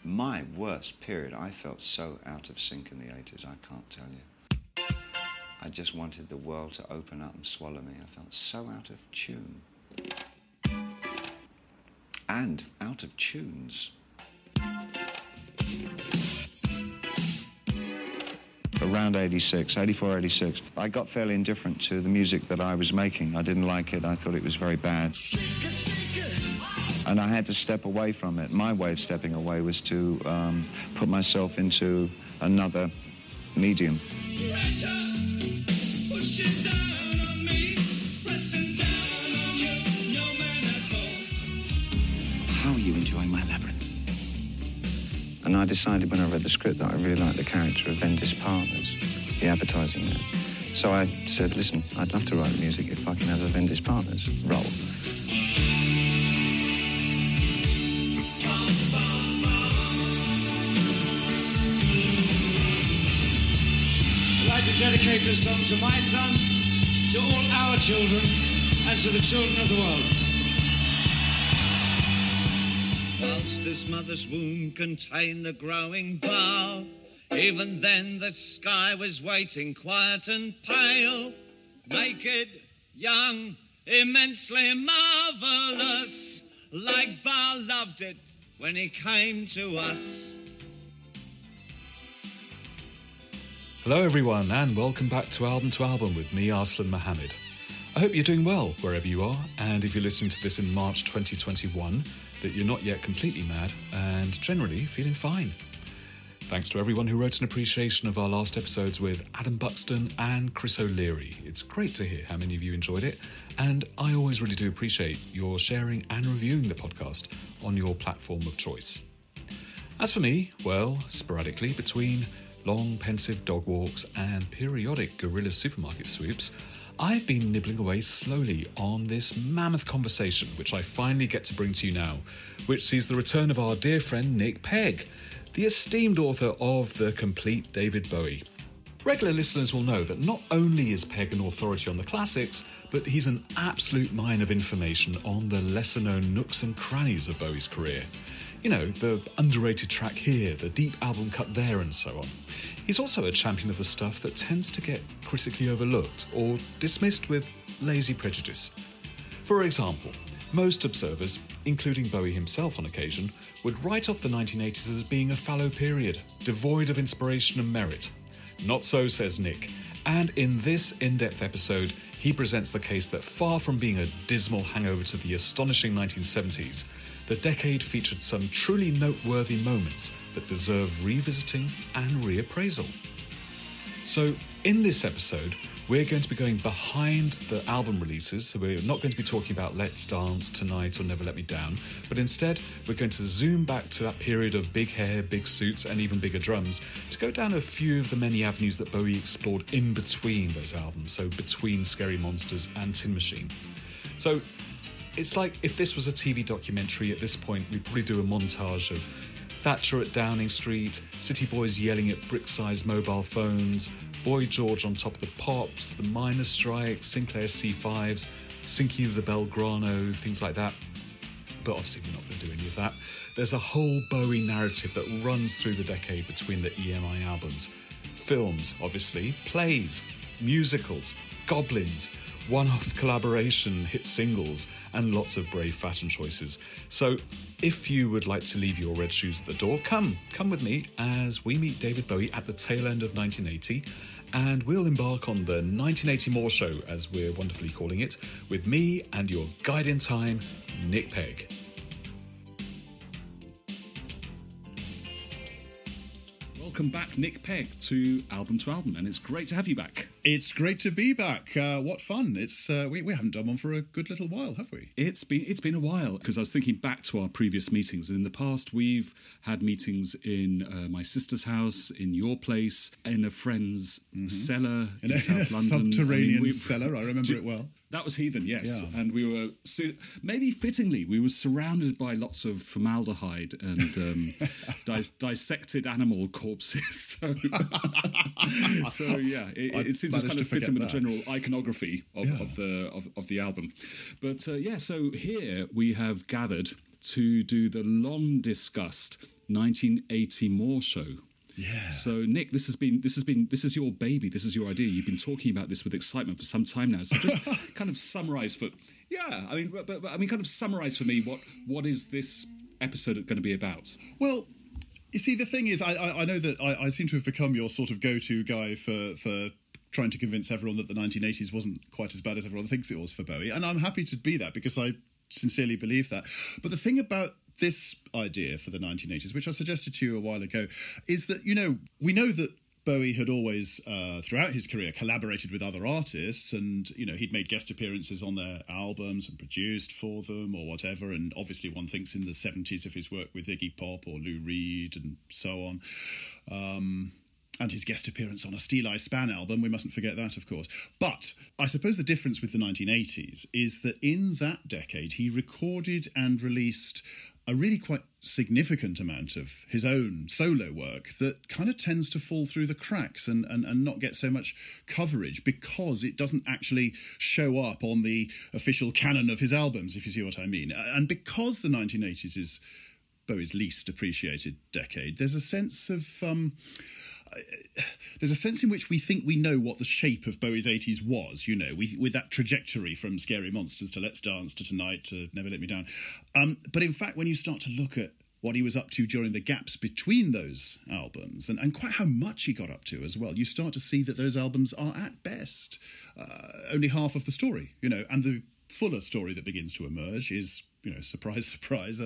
My worst period, I felt so out of sync in the 80s, I can't tell you. I just wanted the world to open up and swallow me. I felt so out of tune. And out of tunes. Around 86, 84, 86, I got fairly indifferent to the music that I was making. I didn't like it. I thought it was very bad. And I had to step away from it. My way of stepping away was to put myself into another medium. How are you enjoying my labyrinth? And I decided when I read the script that I really liked the character of Vendis Partners, the advertising man. So I said, listen, I'd love to write music if I can have a Vendis Partners role. Dedicate this song to my son, to all our children, and to the children of the world. Whilst his mother's womb contained the growing bough, even then the sky was waiting, quiet and pale, naked, young, immensely marvellous, like Bar loved it when he came to us. Hello everyone and welcome back to Album with me, Arslan Mohammed. I hope you're doing well wherever you are, and if you're listening to this in March 2021, that you're not yet completely mad and generally feeling fine. Thanks to everyone who wrote an appreciation of our last episodes with Adam Buxton and Chris O'Leary. It's great to hear how many of you enjoyed it, and I always really do appreciate your sharing and reviewing the podcast on your platform of choice. As for me, well, sporadically between long, pensive dog walks and periodic guerrilla supermarket sweeps, I've been nibbling away slowly on this mammoth conversation, which I finally get to bring to you now, which sees the return of our dear friend Nick Pegg, the esteemed author of The Complete David Bowie. Regular listeners will know that not only is Pegg an authority on the classics, but he's an absolute mine of information on the lesser-known nooks and crannies of Bowie's career. You know, the underrated track here, the deep album cut there, and so on. He's also a champion of the stuff that tends to get critically overlooked or dismissed with lazy prejudice. For example, most observers, including Bowie himself on occasion, would write off the 1980s as being a fallow period, devoid of inspiration and merit. Not so, says Nick, and in this in-depth episode, he presents the case that far from being a dismal hangover to the astonishing 1970s, the decade featured some truly noteworthy moments that deserve revisiting and reappraisal. So, in this episode, we're going to be going behind the album releases, so we're not going to be talking about Let's Dance, Tonight or Never Let Me Down, but instead we're going to zoom back to that period of big hair, big suits and even bigger drums to go down a few of the many avenues that Bowie explored in between those albums, so between Scary Monsters and Tin Machine. So it's like if this was a TV documentary at this point, we'd probably do a montage of Thatcher at Downing Street, City Boys yelling at brick-sized mobile phones, Boy George on top of the Pops, the miners' strike, Sinclair C5s, sinking of the Belgrano, things like that. But obviously we're not going to do any of that. There's a whole Bowie narrative that runs through the decade between the EMI albums. Films, obviously, plays, musicals, goblins, one-off collaboration, hit singles, and lots of brave fashion choices. So if you would like to leave your red shoes at the door, come with me as we meet David Bowie at the tail end of 1980, and we'll embark on the 1980 More Show, as we're wonderfully calling it, with me and your guide in time, Nick Pegg. Welcome back, Nick Pegg, to Album, and it's great to have you back. It's great to be back. What fun! It's we haven't done one for a good little while, have we? It's been a while, because I was thinking back to our previous meetings, and in the past we've had meetings in my sister's house, in your place, in a friend's cellar in South London, subterranean cellar. I remember it well. That was Heathen, yes. Yeah. And we were, maybe fittingly, we were surrounded by lots of formaldehyde and dissected animal corpses. So yeah, it seems to kind of fit in with the general iconography of the album. But so here we have gathered to do the long-discussed 1980 More Show. Yeah. So, Nick, this is your baby. This is your idea. You've been talking about this with excitement for some time now. So, just kind of summarise for kind of summarise for me what is this episode going to be about? Well, you see, the thing is, I know that I seem to have become your sort of go-to guy for trying to convince everyone that the 1980s wasn't quite as bad as everyone thinks it was for Bowie, and I'm happy to be that because I sincerely believe that. But the thing about this idea for the 1980s, which I suggested to you a while ago, is that, we know that Bowie had always, throughout his career, collaborated with other artists, and, he'd made guest appearances on their albums and produced for them or whatever, and obviously one thinks in the 70s of his work with Iggy Pop or Lou Reed and so on. And his guest appearance on a Steel Eye Span album, we mustn't forget that, of course. But I suppose the difference with the 1980s is that in that decade, he recorded and released a really quite significant amount of his own solo work that kind of tends to fall through the cracks and not get so much coverage because it doesn't actually show up on the official canon of his albums, if you see what I mean. And because the 1980s is Bowie's least appreciated decade, there's a sense of... there's a sense in which we think we know what the shape of Bowie's 80s was, with that trajectory from Scary Monsters to Let's Dance to Tonight to Never Let Me Down. But in fact, when you start to look at what he was up to during the gaps between those albums and quite how much he got up to as well, you start to see that those albums are at best only half of the story, and the fuller story that begins to emerge is, surprise, surprise,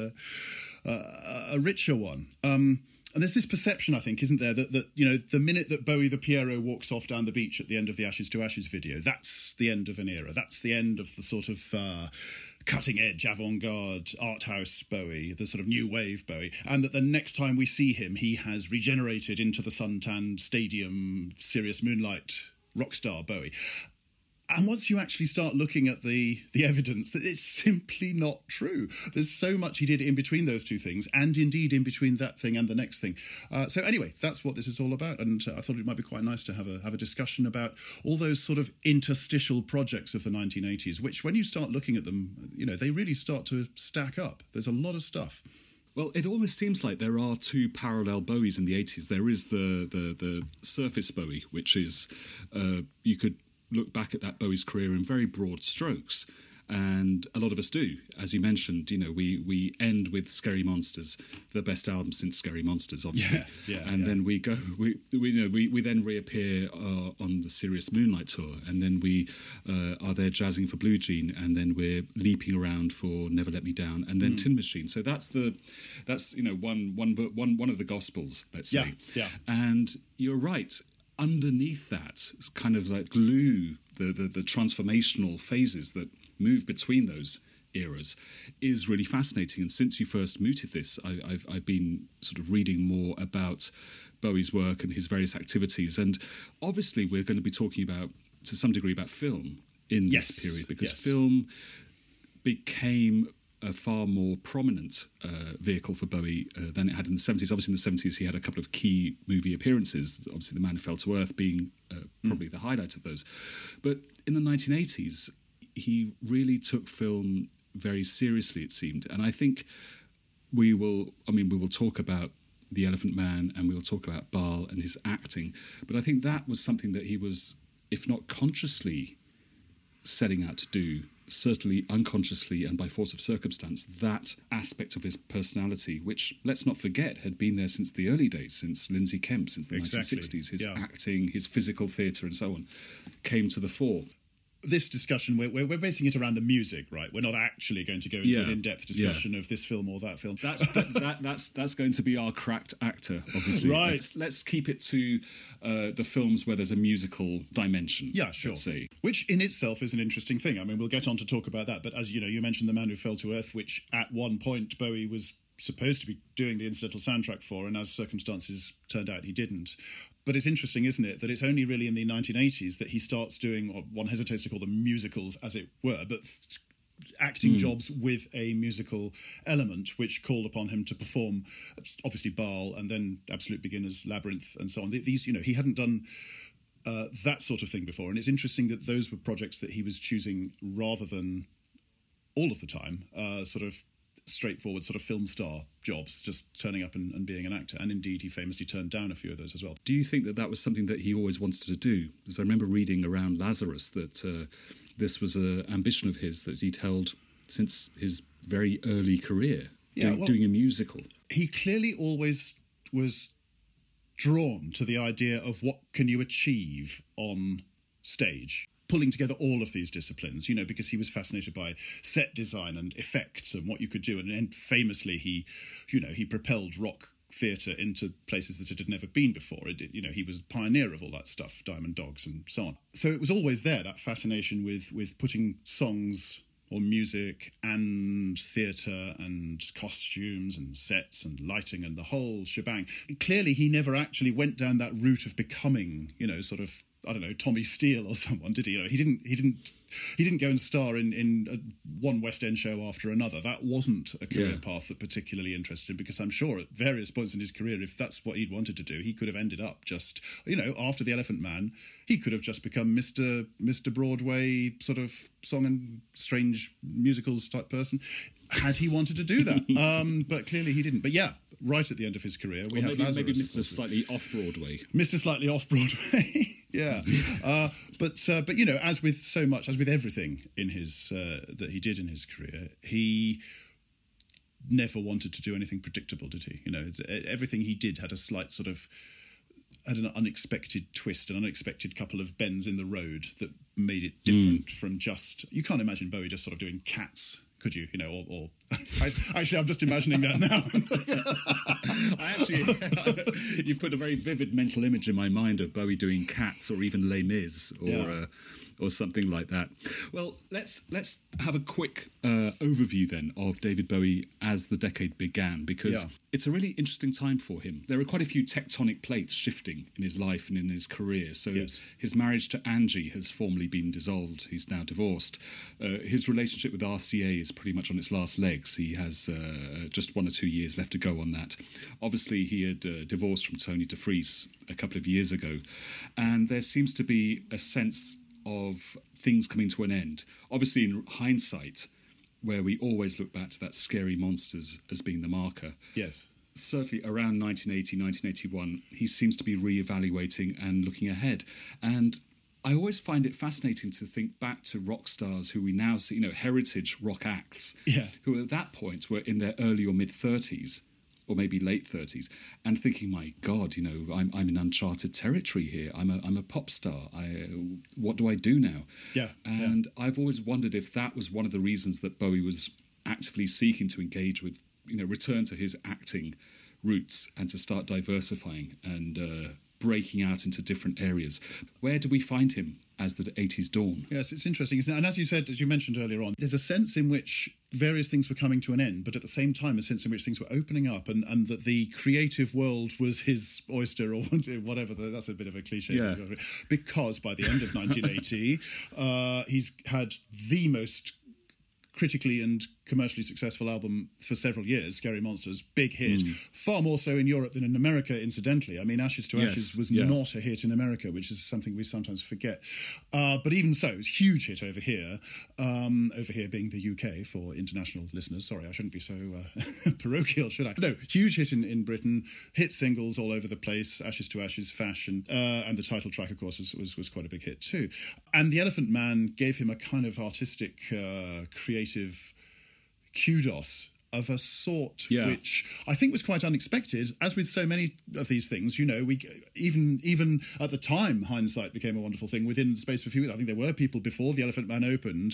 a richer one. And there's this perception, I think, isn't there, that the minute that Bowie the Pierrot walks off down the beach at the end of the Ashes to Ashes video, that's the end of an era. That's the end of the sort of cutting-edge, avant-garde, art house Bowie, the sort of new wave Bowie, and that the next time we see him, he has regenerated into the suntanned stadium, Serious Moonlight rock star Bowie. And once you actually start looking at the evidence, that it's simply not true. There's so much he did in between those two things, and indeed in between that thing and the next thing. So anyway, that's what this is all about. And I thought it might be quite nice to have a discussion about all those sort of interstitial projects of the 1980s, which when you start looking at them, they really start to stack up. There's a lot of stuff. Well, it almost seems like there are two parallel Bowies in the 80s. There is the surface Bowie, which is, you could look back at that Bowie's career in very broad strokes, and a lot of us do. As you mentioned, we end with Scary Monsters, the best album since Scary Monsters, obviously. Then we then reappear on the Serious Moonlight tour, and then we are there jazzing for Blue Jean, and then we're leaping around for Never Let Me Down, and then Tin Machine. So that's one of the Gospels, let's say. Yeah. And you're right. Underneath that, kind of like glue, the transformational phases that move between those eras is really fascinating. And since you first mooted this, I've been sort of reading more about Bowie's work and his various activities. And obviously we're going to be talking about, to some degree, about film in this period, because film became a far more prominent vehicle for Bowie than it had in the 70s. Obviously, in the 70s, he had a couple of key movie appearances, obviously The Man Who Fell to Earth being probably the highlight of those. But in the 1980s, he really took film very seriously, it seemed. And I think we will talk about The Elephant Man and we will talk about Baal and his acting. But I think that was something that he was, if not consciously setting out to do, certainly unconsciously and by force of circumstance, that aspect of his personality, which, let's not forget, had been there since the early days, since Lindsay Kemp, since the 1960s, his acting, his physical theatre and so on, came to the fore. This discussion, we're basing it around the music, right? We're not actually going to go into an in-depth discussion of this film or that film. That's going to be our cracked actor, obviously. Right. Let's keep it to the films where there's a musical dimension. Yeah, sure. Let's say. Which in itself is an interesting thing. I mean, we'll get on to talk about that. But as you know, you mentioned The Man Who Fell to Earth, which at one point Bowie was supposed to be doing the incidental soundtrack for, and as circumstances turned out, he didn't. But it's interesting, isn't it, that it's only really in the 1980s that he starts doing what one hesitates to call them musicals, as it were, but acting jobs with a musical element, which called upon him to perform, obviously, Baal, and then Absolute Beginners, Labyrinth, and so on. These, he hadn't done that sort of thing before, and it's interesting that those were projects that he was choosing rather than all of the time, sort of straightforward sort of film star jobs, just turning up and being an actor. And indeed, he famously turned down a few of those as well. Do you think that that was something that he always wanted to do? Because I remember reading around Lazarus that this was an ambition of his that he'd held since his very early career, doing a musical. He clearly always was drawn to the idea of what can you achieve on stage, pulling together all of these disciplines, because he was fascinated by set design and effects and what you could do. And famously, he propelled rock theatre into places that it had never been before. He was a pioneer of all that stuff, Diamond Dogs and so on. So it was always there, that fascination with putting songs or music and theatre and costumes and sets and lighting and the whole shebang. Clearly, he never actually went down that route of becoming, sort of, I don't know, Tommy Steele or someone, did he? He didn't go and star in one West End show after another. That wasn't a career path that particularly interested him, because I'm sure at various points in his career, if that's what he'd wanted to do, he could have ended up just, after The Elephant Man, he could have just become Mr. Broadway sort of song and strange musicals type person, had he wanted to do that. But clearly he didn't. But yeah, right at the end of his career, we have Lazarus. Maybe Mr. Slightly Off-Broadway. Mr. Slightly Off-Broadway, yeah. But as with so much, as with everything in his that he did in his career, he never wanted to do anything predictable, did he? Everything he did had a slight sort of, had an unexpected twist, an unexpected couple of bends in the road that made it different from just... You can't imagine Bowie just sort of doing Cats, could you? Or actually, I'm just imagining that now. You put a very vivid mental image in my mind of Bowie doing Cats or even Les Mis or something like that. Well, let's have a quick overview then of David Bowie as the decade began, because it's a really interesting time for him. There are quite a few tectonic plates shifting in his life and in his career. So his marriage to Angie has formally been dissolved. He's now divorced. His relationship with RCA is pretty much on its last legs. He has just 1 or 2 years left to go on that. Obviously, he had divorced from Tony DeFries a couple of years ago. And there seems to be a sense of things coming to an end. Obviously, in hindsight, where we always look back to that Scary Monsters as being the marker. Yes. Certainly around 1980, 1981, he seems to be re-evaluating and looking ahead. And I always find it fascinating to think back to rock stars who we now see, heritage rock acts, who at that point were in their early or mid-30s, or maybe late 30s, and thinking, my God, I'm in uncharted territory here. I'm a pop star. What do I do now? And I've always wondered if that was one of the reasons that Bowie was actively seeking to engage with, return to his acting roots and to start diversifying and breaking out into different areas. Where do we find him as the 80s dawn? Yes, it's interesting, isn't it? And as you said, as you mentioned earlier on, there's a sense in which various things were coming to an end, but at the same time a sense in which things were opening up, and that the creative world was his oyster, or whatever. That's a bit of a cliche. Because by the end of 1980, he's had the most critically and commercially successful album for several years, Scary Monsters, big hit, far more so in Europe than in America, incidentally. I mean, Ashes to Ashes was not a hit in America, which is something we sometimes forget. But even so, it was a huge hit over here being the UK for international listeners. Sorry, I shouldn't be so parochial, should I? No, huge hit in Britain, hit singles all over the place, Ashes to Ashes, Fashion, and the title track, of course, was quite a big hit too. And The Elephant Man gave him a kind of artistic, creative kudos of a sort which I think was quite unexpected. As with so many of these things, we even at the time, hindsight became a wonderful thing. Within the space of a few weeks, I think there were people before The Elephant Man opened,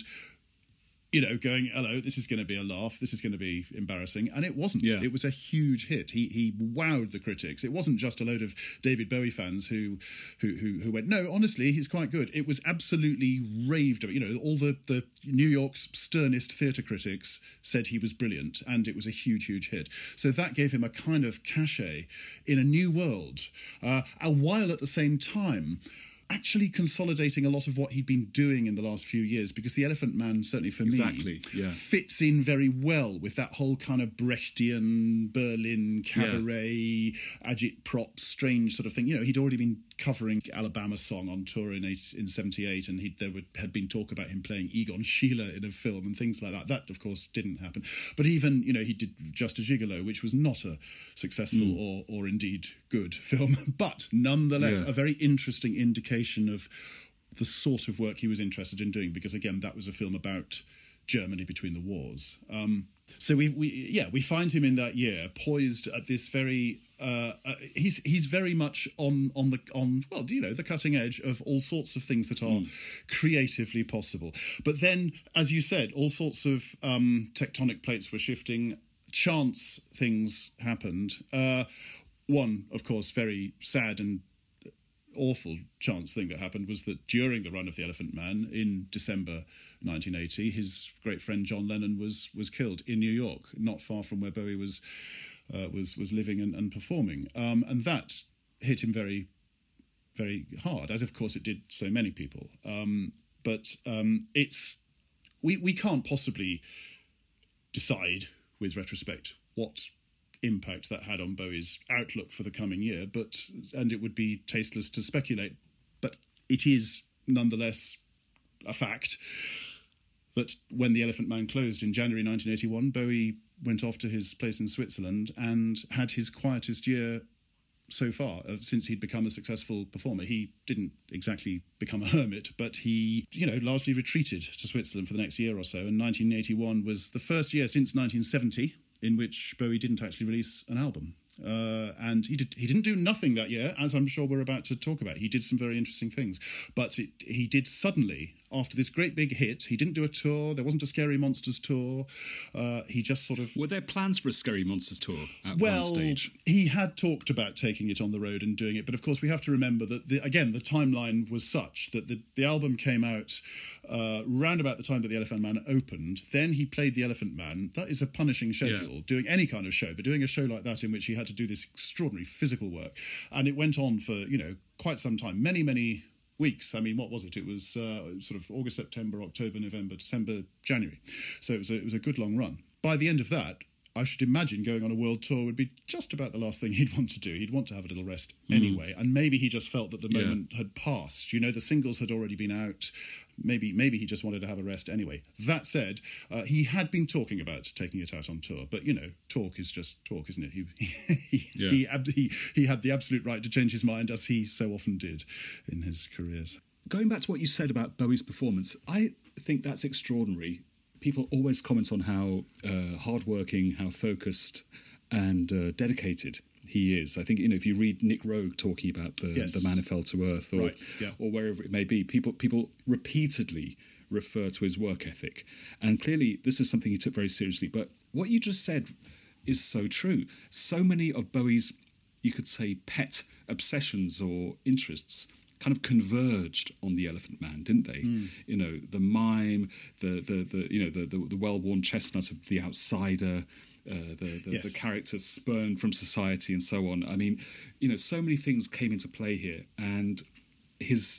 going, hello, this is going to be a laugh, this is going to be embarrassing. And it wasn't. It was a huge hit. He wowed the critics. It wasn't just a load of David Bowie fans who went, no, honestly, he's quite good. It was absolutely raved about. All the New York's sternest theatre critics said he was brilliant, and it was a huge, huge hit. So that gave him a kind of cachet in a new world, while at the same time actually consolidating a lot of what he'd been doing in the last few years, because The Elephant Man, certainly for me, fits in very well with that whole kind of Brechtian, Berlin, cabaret, agitprop, strange sort of thing. He'd already been covering Alabama Song on tour in 78, and had been talk about him playing Egon Schiele in a film and things like that. That, of course, didn't happen. But even, he did Just a Gigolo, which was not a successful or indeed good film, but nonetheless a very interesting indication of the sort of work he was interested in doing, because, again, that was a film about Germany between the wars. So we find him in that year poised at this very he's very much on the cutting edge of all sorts of things that are creatively possible. But then, as you said, all sorts of tectonic plates were shifting. Chance things happened. One, of course, very sad and awful chance thing that happened was that during the run of The Elephant Man in December 1980, his great friend John Lennon was killed in New York, not far from where Bowie was living and performing, and that hit him very, very hard, as of course it did so many people. But we can't possibly decide with retrospect what impact that had on Bowie's outlook for the coming year, and it would be tasteless to speculate, but it is nonetheless a fact that when The Elephant Man closed in January 1981, Bowie went off to his place in Switzerland and had his quietest year so far since he'd become a successful performer. He didn't exactly become a hermit, but he, largely retreated to Switzerland for the next year or so, and 1981 was the first year since 1970 in which Bowie didn't actually release an album. And he didn't do nothing that year, as I'm sure we're about to talk about. He did some very interesting things. But he did suddenly, after this great big hit, he didn't do a tour. There wasn't a Scary Monsters tour. He just sort of... Were there plans for a Scary Monsters tour at one stage? He had talked about taking it on the road and doing it. But of course, we have to remember that, the timeline was such that the album came out round about the time that The Elephant Man opened. Then he played The Elephant Man. That is a punishing schedule, doing any kind of show, but doing a show like that in which he had to do this extraordinary physical work. And it went on for, quite some time, many, many weeks. I mean, what was it? It was sort of August, September, October, November, December, January. So it was a good long run. By the end of that, I should imagine going on a world tour would be just about the last thing he'd want to do. He'd want to have a little rest anyway. And maybe he just felt that the moment had passed. The singles had already been out. Maybe he just wanted to have a rest anyway. That said, he had been talking about taking it out on tour. But, talk is just talk, isn't it? He had the absolute right to change his mind, as he so often did in his careers. Going back to what you said about Bowie's performance, I think that's extraordinary. People always comment on how hardworking, how focused and dedicated he is. I think, if you read Nick Rogue talking about the Man Who Fell to Earth or wherever it may be, people repeatedly refer to his work ethic. And clearly this is something he took very seriously. But what you just said is so true. So many of Bowie's, you could say, pet obsessions or interests kind of converged on The Elephant Man, didn't they? The mime, the well-worn chestnut of the outsider, the character spurned from society, and so on. I mean, so many things came into play here, and his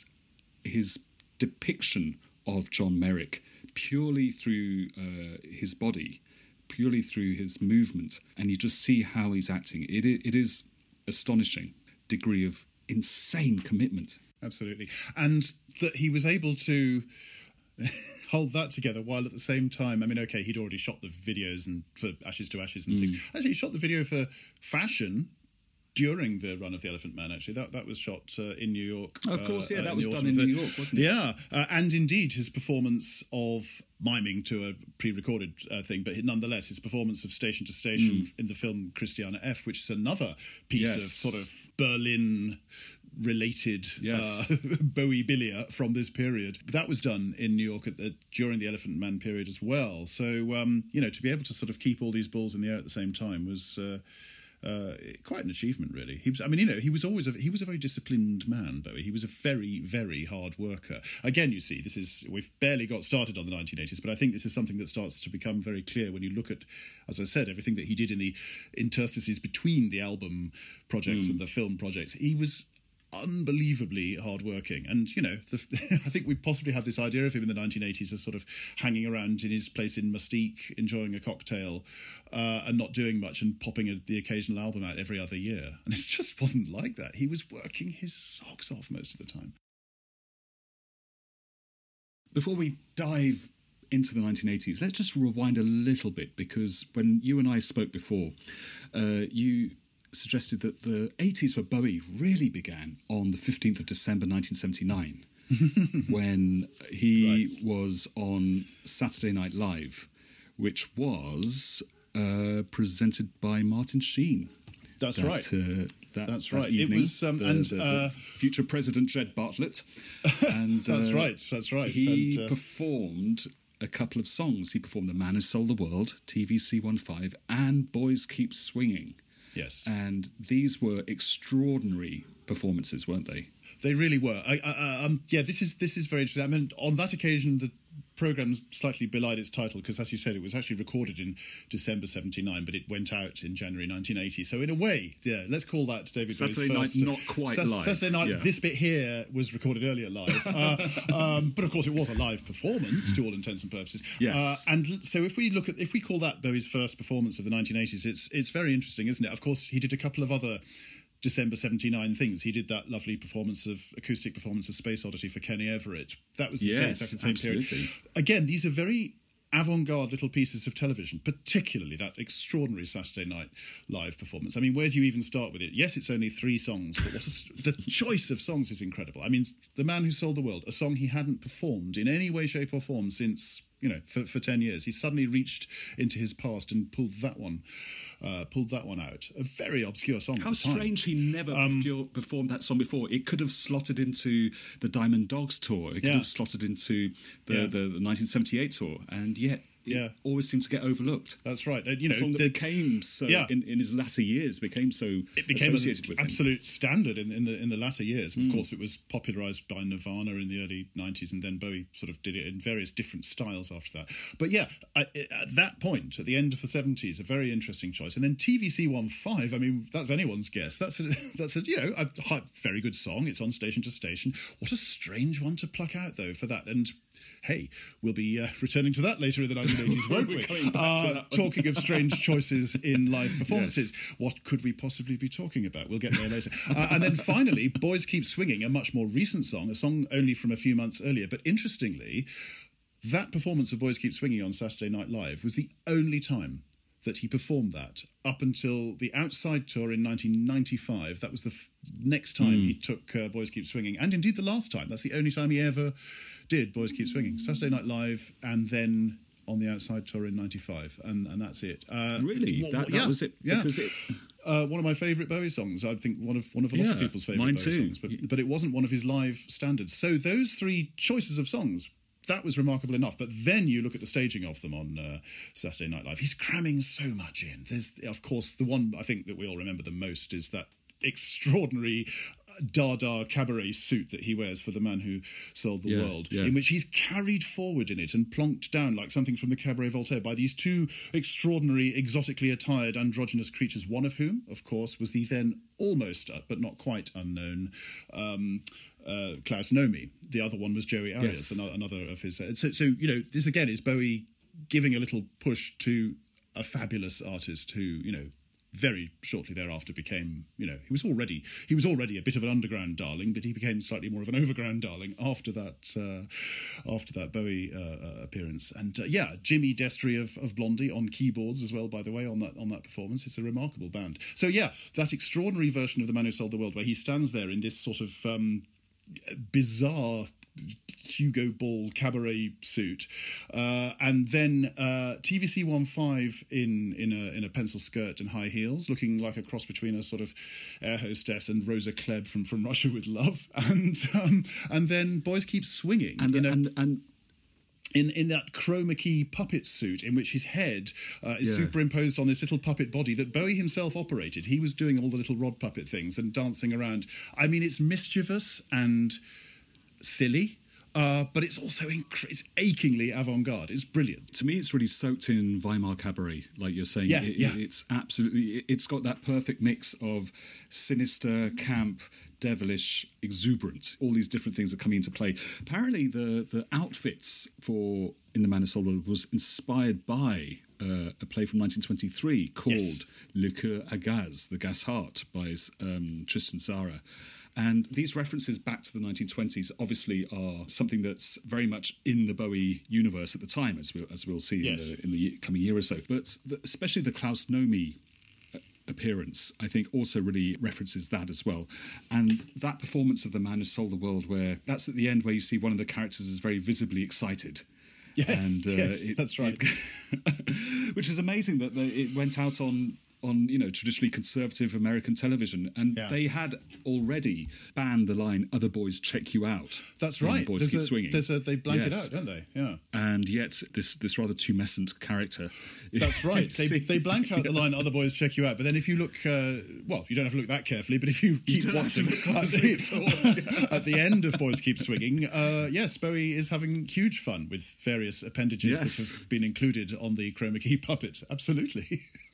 depiction of John Merrick purely through his body, purely through his movement, and you just see how he's acting. It is astonishing degree of insane commitment. Absolutely. And that he was able to hold that together while at the same time, he'd already shot the videos and for Ashes to Ashes and things. Actually, he shot the video for Fashion during the run of The Elephant Man, actually. That was shot in New York. Of course, that was done in New York, wasn't it? Yeah, and indeed his performance of miming to a pre-recorded thing, but nonetheless his performance of Station to Station in the film Christiana F., which is another piece of sort of Berlin related Bowie-bilia from this period. That was done in New York during the Elephant Man period as well. So, to be able to sort of keep all these balls in the air at the same time was quite an achievement, really. He was a very disciplined man, Bowie. He was a very, very hard worker. Again, you see, we've barely got started on the 1980s, but I think this is something that starts to become very clear when you look at, as I said, everything that he did in the interstices between the album projects and the film projects. He was unbelievably hardworking. And, you know, I think we possibly have this idea of him in the 1980s as sort of hanging around in his place in Mustique, enjoying a cocktail and not doing much and popping the occasional album out every other year. And it just wasn't like that. He was working his socks off most of the time. Before we dive into the 1980s, let's just rewind a little bit, because when you and I spoke before, you suggested that the 80s for Bowie really began on the 15th of December 1979 when he was on Saturday Night Live, which was presented by Martin Sheen. That's right. That's right. Evening, it was the future President Jed Bartlett. And That's right. He performed a couple of songs. He performed The Man Who Sold the World, TVC-15, and Boys Keep Swinging. Yes. And these were extraordinary performances, weren't they? They really were. This is very interesting. I mean, on that occasion, the programme slightly belied its title because, as you said, it was actually recorded in December 79, but it went out in January 1980. So in a way, yeah, let's call that David Bowie's Saturday Night not quite live. Saturday Night, yeah. This bit here was recorded earlier live. But of course it was a live performance to all intents and purposes. Yes. And so if we call that Bowie's first performance of the 1980s, it's very interesting, isn't it? Of course, he did a couple of other December 79 things. He did that lovely acoustic performance of Space Oddity for Kenny Everett. That was the same period. Again, these are very avant-garde little pieces of television, particularly that extraordinary Saturday Night Live performance. I mean, where do you even start with it? Yes, it's only 3 songs, but the choice of songs is incredible. I mean, The Man Who Sold the World, a song he hadn't performed in any way, shape or form since, you know, for 10 years. He suddenly reached into his past and pulled that one out. A very obscure song. How strange he never performed that song before. It could have slotted into the Diamond Dogs tour. It could have slotted into the 1978 tour, and yet it always seemed to get overlooked. That's right. You know, a song that became so in his latter years became associated with absolute standard in the latter years. Of course, it was popularised by Nirvana in the early 90s, and then Bowie sort of did it in various different styles after that. But yeah, at that point, at the end of the 70s, a very interesting choice. And then TVC-15, I mean, that's anyone's guess. That's a very good song. It's on station to station. What a strange one to pluck out, though, for that. And hey, we'll be returning to that later in the 1980s, won't we? Talking of strange choices in live performances, what could we possibly be talking about? We'll get there later. And then finally, Boys Keep Swinging, a much more recent song, a song only from a few months earlier. But interestingly, that performance of Boys Keep Swinging on Saturday Night Live was the only time that he performed that up until the Outside Tour in 1995. That was the next time he took Boys Keep Swinging, and indeed the last time. That's the only time he ever did Boys Keep Swinging. Saturday Night Live, and then on the Outside Tour in 95, and that's it. Really? That was it? Yeah. Because one of my favourite Bowie songs. I think one of a lot of people's favourite Bowie songs. But it wasn't one of his live standards. So those 3 choices of songs, that was remarkable enough. But then you look at the staging of them on Saturday Night Live. He's cramming so much in. There's, of course, the one I think that we all remember the most is that extraordinary Dada cabaret suit that he wears for The Man Who Sold the World, in which he's carried forward in it and plonked down like something from the Cabaret Voltaire by these 2 extraordinary, exotically attired androgynous creatures, one of whom, of course, was the then almost, but not quite unknown Klaus Nomi. The other one was Joey Arias, another of his... So, you know, this again is Bowie giving a little push to a fabulous artist who, you know, very shortly thereafter became, you know, he was already a bit of an underground darling, but he became slightly more of an overground darling after that Bowie appearance. And Jimmy Destry of Blondie on keyboards as well, by the way, on that performance. It's a remarkable band. So yeah, that extraordinary version of The Man Who Sold the World, where he stands there in this sort of bizarre Hugo Ball cabaret suit, and then TVC-15 in a pencil skirt and high heels, looking like a cross between a sort of air hostess and Rosa Klebb from Russia with Love, and then Boys Keep Swinging, and in that chroma key puppet suit in which his head is superimposed on this little puppet body that Bowie himself operated. He was doing all the little rod puppet things and dancing around. I mean, it's mischievous and silly. but it's also it's achingly avant-garde. It's brilliant. To me, it's really soaked in Weimar cabaret, like you're saying. Yeah, It's absolutely... It's got that perfect mix of sinister, camp, devilish, exuberant. All these different things are coming into play. Apparently, the outfits for In the Man Who Sold the World was inspired by a play from 1923 called Le Coeur à Gaz, The Gas Heart, by Tristan Tzara. And these references back to the 1920s obviously are something that's very much in the Bowie universe at the time, as we'll see in the coming year or so. But especially the Klaus Nomi appearance, I think, also really references that as well. And that performance of The Man Who Sold the World, where that's at the end where you see one of the characters is very visibly excited. Yes, and, that's right. Which is amazing that it went out on traditionally conservative American television, and they had already banned the line "Other boys check you out." That's right. Boys keep swinging. They blank it out, don't they? Yeah. And yet, this rather tumescent character. That's right. They blank out the line "Other boys check you out," but then if you look, you don't have to look that carefully, but if you keep watching at the end of Boys Keep Swinging, yes, Bowie is having huge fun with various appendages that have been included on the Chroma Key puppet. Absolutely.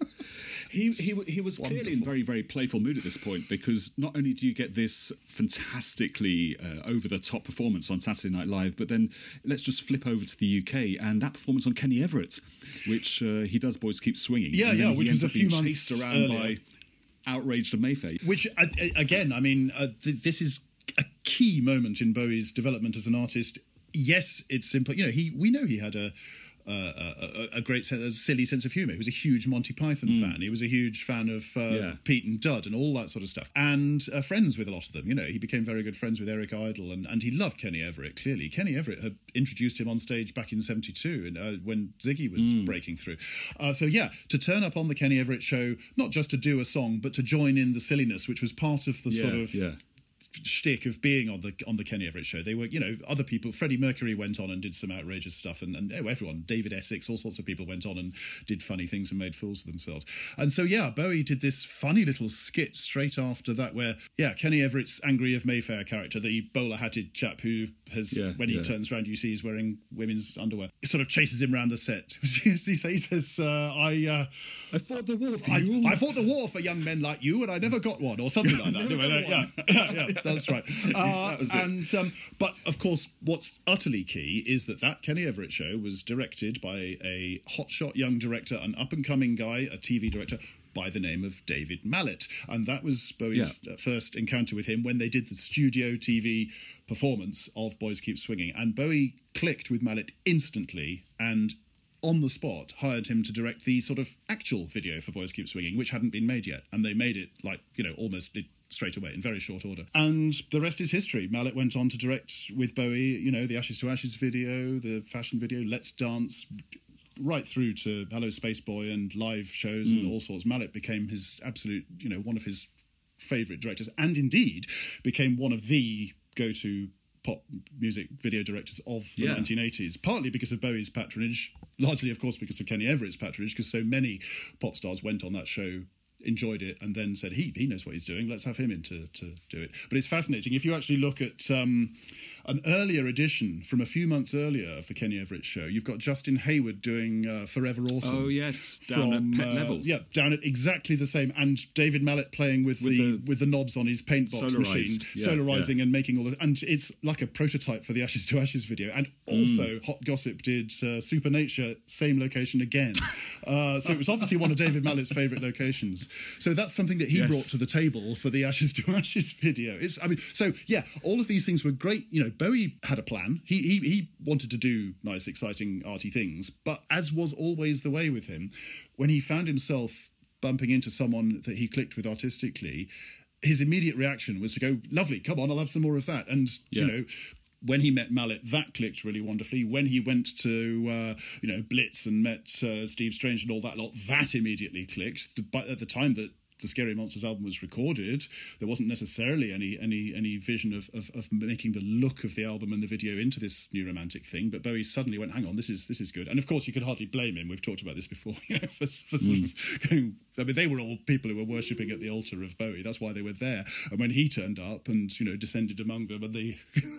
He was clearly in very, very playful mood at this point, because not only do you get this fantastically over-the-top performance on Saturday Night Live, but then let's just flip over to the UK and that performance on Kenny Everett, which he does Boys Keep Swinging. Which was a few months chased around earlier by Outraged and Mayfair. Which, again, I mean, this is a key moment in Bowie's development as an artist. Yes, it's simple. We know he had a great silly sense of humour. He was a huge Monty Python fan. He was a huge fan of Pete and Dud and all that sort of stuff. And friends with a lot of them. He became very good friends with Eric Idle, and he loved Kenny Everett, clearly. Kenny Everett had introduced him on stage back in 1972 when Ziggy was breaking through. To turn up on the Kenny Everett show, not just to do a song, but to join in the silliness, which was part of the sort of shtick of being on the Kenny Everett show. They were, other people. Freddie Mercury went on and did some outrageous stuff, and everyone, David Essex, all sorts of people went on and did funny things and made fools of themselves. And so, Bowie did this funny little skit straight after that, where Kenny Everett's Angry of Mayfair character, the bowler-hatted chap who has, when he turns around, you see he's wearing women's underwear. It sort of chases him around the set. he says, "I fought the war for you. I fought the war for young men like you, and I never got one," or something like that. That's right. But of course, what's utterly key is that Kenny Everett show was directed by a hotshot young director, an up-and-coming guy, a TV director by the name of David Mallet. And that was Bowie's first encounter with him when they did the studio TV performance of Boys Keep Swinging. And Bowie clicked with Mallet instantly and on the spot hired him to direct the sort of actual video for Boys Keep Swinging, which hadn't been made yet. And they made it almost straight away in very short order. And the rest is history. Mallet went on to direct with Bowie, the Ashes to Ashes video, the fashion video, Let's Dance, right through to Hello Space Boy and live shows and all sorts. Mallet became his absolute, one of his favourite directors, and indeed became one of the go-to pop music video directors of the 1980s, partly because of Bowie's patronage, largely, of course, because of Kenny Everett's patronage, because so many pop stars went on that show, enjoyed it, and then said, he knows what he's doing, let's have him in to do it. But it's fascinating. If you actually look at an earlier edition from a few months earlier of the Kenny Everett show, you've got Justin Hayward doing Forever Autumn. Oh, yes, down at Pet Level. Yeah, down at exactly the same, and David Mallet playing with the knobs on his paint box machine, solarising and making all this, and it's like a prototype for the Ashes to Ashes video. And also Hot Gossip did Supernature, same location again. So it was obviously one of David Mallet's favourite locations. So that's something that he brought to the table for the Ashes to Ashes video. All of these things were great. Bowie had a plan. He wanted to do nice, exciting, arty things. But as was always the way with him, when he found himself bumping into someone that he clicked with artistically, his immediate reaction was to go, lovely, come on, I'll have some more of that. And, when he met Mallet, that clicked really wonderfully. When he went to, Blitz and met Steve Strange and all that lot, that immediately clicked. But at the time that the Scary Monsters album was recorded, there wasn't necessarily any vision of making the look of the album and the video into this new romantic thing. But Bowie suddenly went, hang on, this is good. And of course, you could hardly blame him. We've talked about this before. For sort of going, they were all people who were worshipping at the altar of Bowie. That's why they were there. And when he turned up and descended among them, and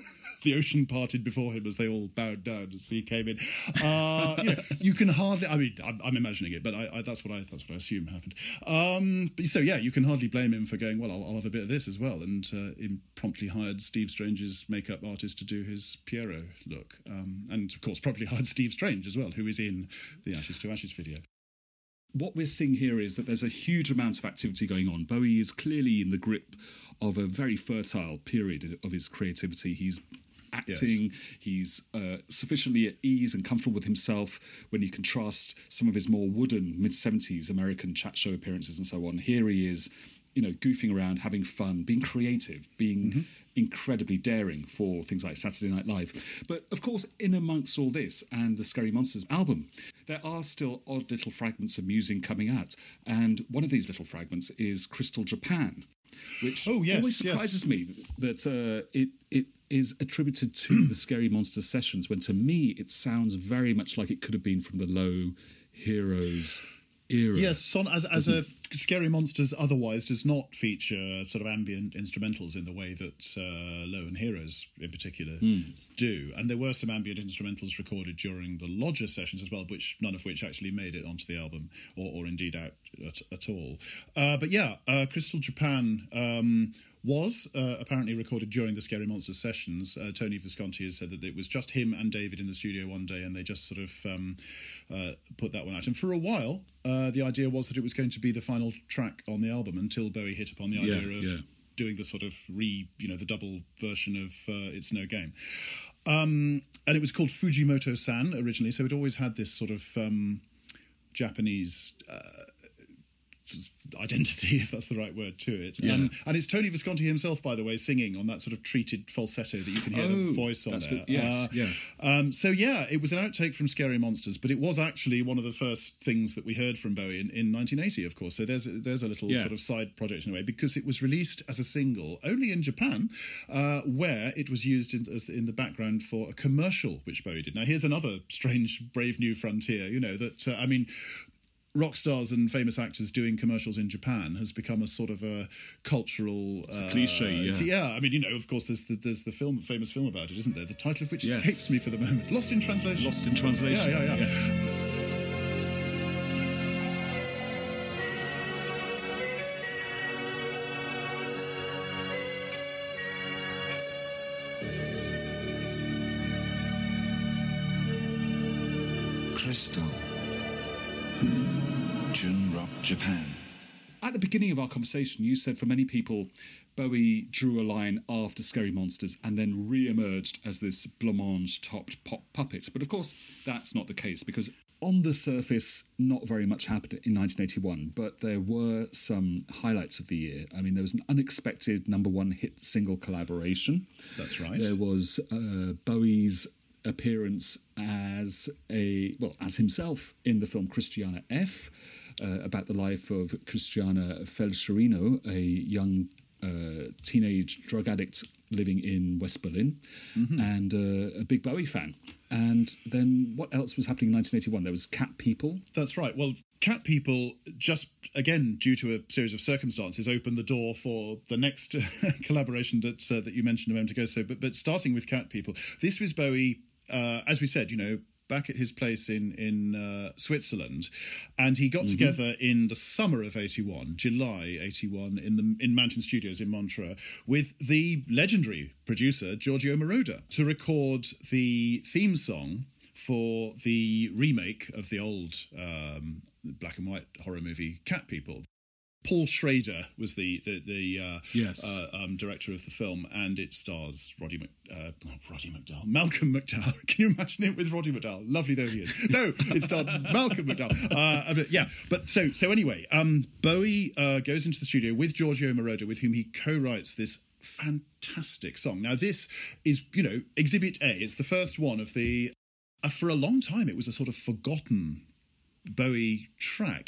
the ocean parted before him as they all bowed down as he came in. You can hardly. I mean, I'm imagining it, but that's what I assume happened. So yeah, you can hardly blame him for going, well, I'll have a bit of this as well, and he promptly hired Steve Strange's makeup artist to do his Pierrot look, and of course promptly hired Steve Strange as well, who is in the Ashes to Ashes video. What we're seeing here is that there's a huge amount of activity going on. Bowie is clearly in the grip of a very fertile period of his creativity. He's acting, he's sufficiently at ease and comfortable with himself when you contrast some of his more wooden mid-70s American chat show appearances and so on. Here he is, goofing around, having fun, being creative, being incredibly daring for things like Saturday Night Live. But, of course, in amongst all this and the Scary Monsters album, there are still odd little fragments of music coming out. And one of these little fragments is Crystal Japan, which always surprises me that it is attributed to the Scary Monsters sessions, when to me it sounds very much like it could have been from the Low Heroes era. Yes, as a Scary Monsters otherwise does not feature sort of ambient instrumentals in the way that Low and Heroes in particular do. And there were some ambient instrumentals recorded during the Lodger sessions as well, none of which actually made it onto the album or indeed out at all. But yeah, Crystal Japan was apparently recorded during the Scary Monsters sessions. Tony Visconti has said that it was just him and David in the studio one day, and they just sort of put that one out. And for a while, the idea was that it was going to be the final track on the album, until Bowie hit upon the idea of doing the sort of the double version of It's No Game. And it was called Fujimoto-san originally, so it always had this sort of Japanese identity, if that's the right word, to it. And it's Tony Visconti himself, by the way, singing on that sort of treated falsetto that you can hear the voice on there. So yeah, it was an outtake from Scary Monsters, but it was actually one of the first things that we heard from Bowie in 1980, of course. So there's a little sort of side project in a way, because it was released as a single only in Japan, where it was used in the background for a commercial which Bowie did. Now here's another strange, brave new frontier, rock stars and famous actors doing commercials in Japan has become a sort of a cultural... It's a cliche, Yeah, of course, there's the famous film about it, isn't there? The title of which escapes me for the moment. Lost in Translation. Lost in Translation. Yeah. Crystal. Junrock, Japan. At the beginning of our conversation, you said for many people, Bowie drew a line after Scary Monsters and then re-emerged as this blancmange-topped pop puppet. But of course, that's not the case, because on the surface, not very much happened in 1981, but there were some highlights of the year. I mean, there was an unexpected #1 hit single collaboration. That's right. There was Bowie's appearance as himself in the film Christiana F., about the life of Christiana Felcherino, a young teenage drug addict living in West Berlin, and a big Bowie fan. And then what else was happening in 1981? There was Cat People. That's right. Well, Cat People, just again due to a series of circumstances, opened the door for the next collaboration that you mentioned a moment ago. So, but starting with Cat People, this was Bowie, as we said, back at his place in Switzerland, and he got together in the summer of '81, July '81, in Mountain Studios in Montreux, with the legendary producer Giorgio Moroder to record the theme song for the remake of the old black and white horror movie Cat People. Paul Schrader was the director of the film, and it stars Malcolm McDowell. Can you imagine it with Roddy McDowell? Lovely though he is. No, it starred Malcolm McDowell. But so anyway, Bowie goes into the studio with Giorgio Moroder, with whom he co-writes this fantastic song. Now this is, Exhibit A. It's the first one of the... for a long time, it was a sort of forgotten Bowie track. It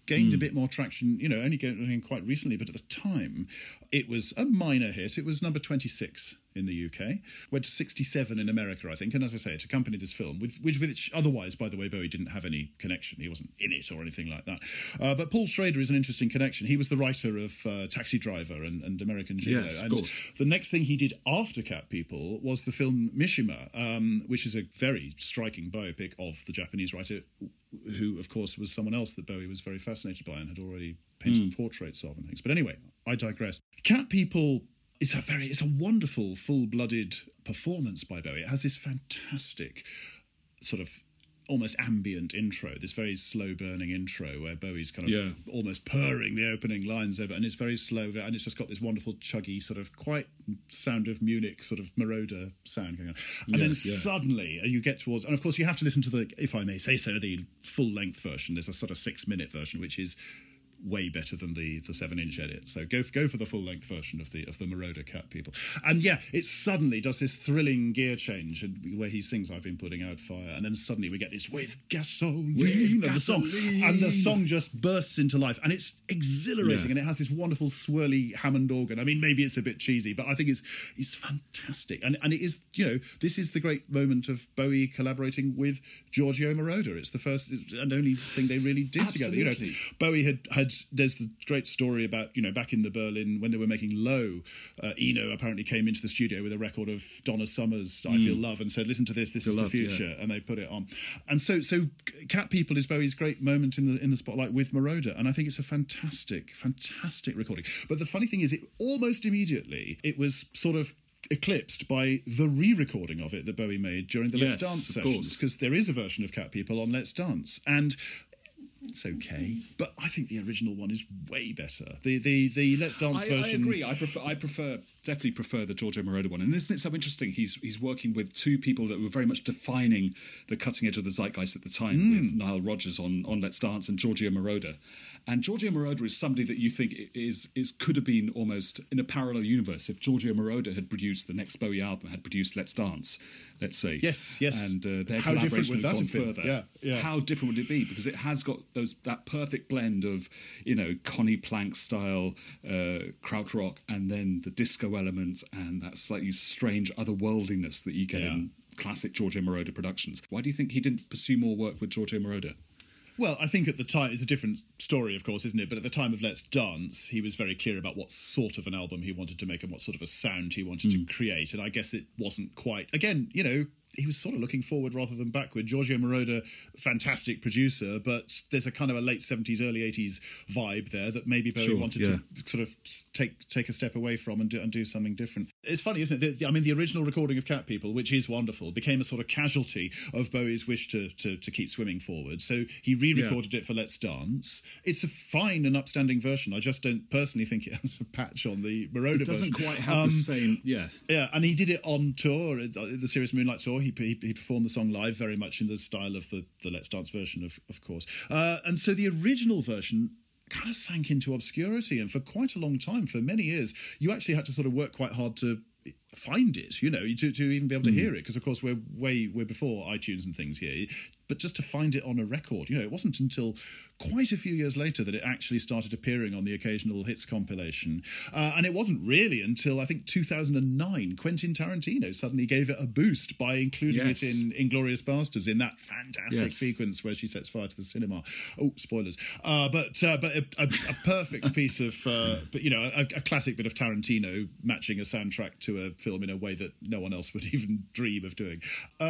gained a bit more traction, only going quite recently, but at the time, it was a minor hit. It was number 26 in the UK, went to 67 in America, I think, and as I say, it accompanied this film, with which otherwise, by the way, Bowie didn't have any connection. He wasn't in it or anything like that. But Paul Schrader is an interesting connection. He was the writer of Taxi Driver and American Gigolo. Yes, of and course. the next thing he did after Cat People was the film Mishima, which is a very striking biopic of the Japanese writer, who, of course, was someone else that Bowie was very fascinated by and had already painted portraits of and things. But anyway, I digress. Cat People is a wonderful, full-blooded performance by Bowie. It has this fantastic sort of almost ambient intro, this very slow-burning intro where Bowie's kind of almost purring the opening lines over, and it's very slow, and it's just got this wonderful chuggy sort of quite Sound of Munich sort of Marauder sound going on. And then suddenly you get towards, and of course you have to listen to the, if I may say so, the full-length version. There's a sort of 6-minute version, which is way better than the 7-inch edit. So go for the full-length version of the Marauder Cat People. And it suddenly does this thrilling gear change where he sings "I've been putting out fire," and then suddenly we get this with gasoline, and the song just bursts into life, and it's exhilarating, and it has this wonderful swirly Hammond organ. I mean, maybe it's a bit cheesy, but I think it's fantastic. And it is, this is the great moment of Bowie collaborating with Giorgio Moroder. It's the first and only thing they really did together. Bowie had there's the great story about, back in the Berlin, when they were making Low, Eno apparently came into the studio with a record of Donna Summer's I Feel Love and said, listen to this is the future, and they put it on. And so Cat People is Bowie's great moment in the spotlight with Moroder, and I think it's a fantastic recording. But the funny thing is, it almost immediately, it was sort of eclipsed by the re-recording of it that Bowie made during the Let's Dance sessions, because there is a version of Cat People on Let's Dance, and it's okay, but I think the original one is way better. The Let's Dance version. I agree. I definitely prefer the Giorgio Moroder one. And isn't it so interesting? He's working with two people that were very much defining the cutting edge of the zeitgeist at the time, with Nile Rodgers on Let's Dance and Giorgio Moroder. And Giorgio Moroder is somebody that you think could have been almost in a parallel universe if Giorgio Moroder had produced the next Bowie album, had produced Let's Dance, let's say. Yes. And their collaboration would have gone further. Yeah. How different would it be? Because it has got that perfect blend of, Connie Plank style krautrock, and then the disco element and that slightly strange otherworldliness that you get in classic Giorgio Moroder productions. Why do you think he didn't pursue more work with Giorgio Moroder? Well, I think at the time, it's a different story, of course, isn't it? But at the time of Let's Dance, he was very clear about what sort of an album he wanted to make and what sort of a sound he wanted to create. And I guess it wasn't quite... Again, he was sort of looking forward rather than backward. Giorgio Moroder, fantastic producer, but there's a kind of a late 70s, early 80s vibe there that maybe Bowie wanted to sort of take a step away from and do something different. It's funny, isn't it? The original recording of Cat People, which is wonderful, became a sort of casualty of Bowie's wish to keep swimming forward. So he re-recorded it for Let's Dance. It's a fine and upstanding version. I just don't personally think it has a patch on the Moroder version. It doesn't quite have the same... Yeah, and he did it on tour, the Serious Moonlight tour. He performed the song live very much in the style of the Let's Dance version, of course. And so the original version kind of sank into obscurity, and for quite a long time, for many years, you actually had to sort of work quite hard to find it, to even be able to hear it, because of course we're before iTunes and things here. But just to find it on a record, it wasn't until quite a few years later that it actually started appearing on the occasional hits compilation. And it wasn't really until, I think, 2009, Quentin Tarantino suddenly gave it a boost by including it in Inglourious Basterds, in that fantastic sequence where she sets fire to the cinema. Oh, spoilers. But a perfect piece of, a classic bit of Tarantino matching a soundtrack to a film in a way that no one else would even dream of doing.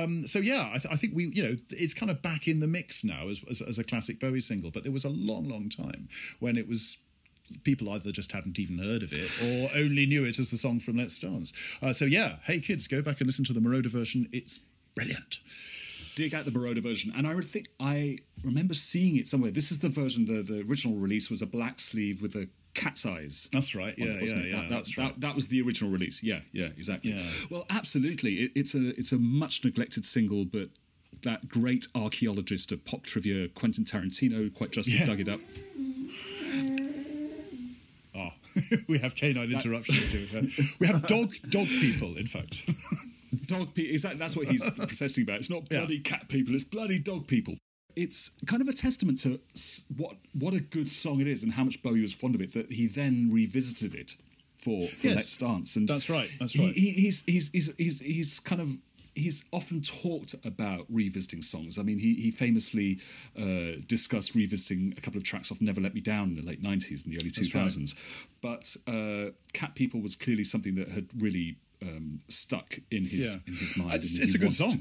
I think it's kind of back in the mix now as a classic Bowie single, but there was a long time when it was, people either just hadn't even heard of it or only knew it as the song from Let's Dance. Hey kids, go back and listen to the Moroder version. It's brilliant. Dig out the Moroder version, and I remember seeing it somewhere. This is the version. The original release was a black sleeve with a cat's eyes. That's right. That's right. That was the original release. Yeah, exactly. Yeah. Well, absolutely. It's a much neglected single, but that great archaeologist of pop trivia, Quentin Tarantino, quite justly dug it up. We have canine interruptions too. We have dog people, in fact. Dog people. That's what he's protesting about. It's not bloody cat people. It's bloody dog people. it's kind of a testament to what a good song it is and how much Bowie was fond of it that he then revisited it for Let's Dance. And that's right. He's often talked about revisiting songs. I mean, he famously discussed revisiting a couple of tracks off Never Let Me Down in the late 90s and the early 2000s. Right. But Cat People was clearly something that had really stuck in his mind. It's a good song.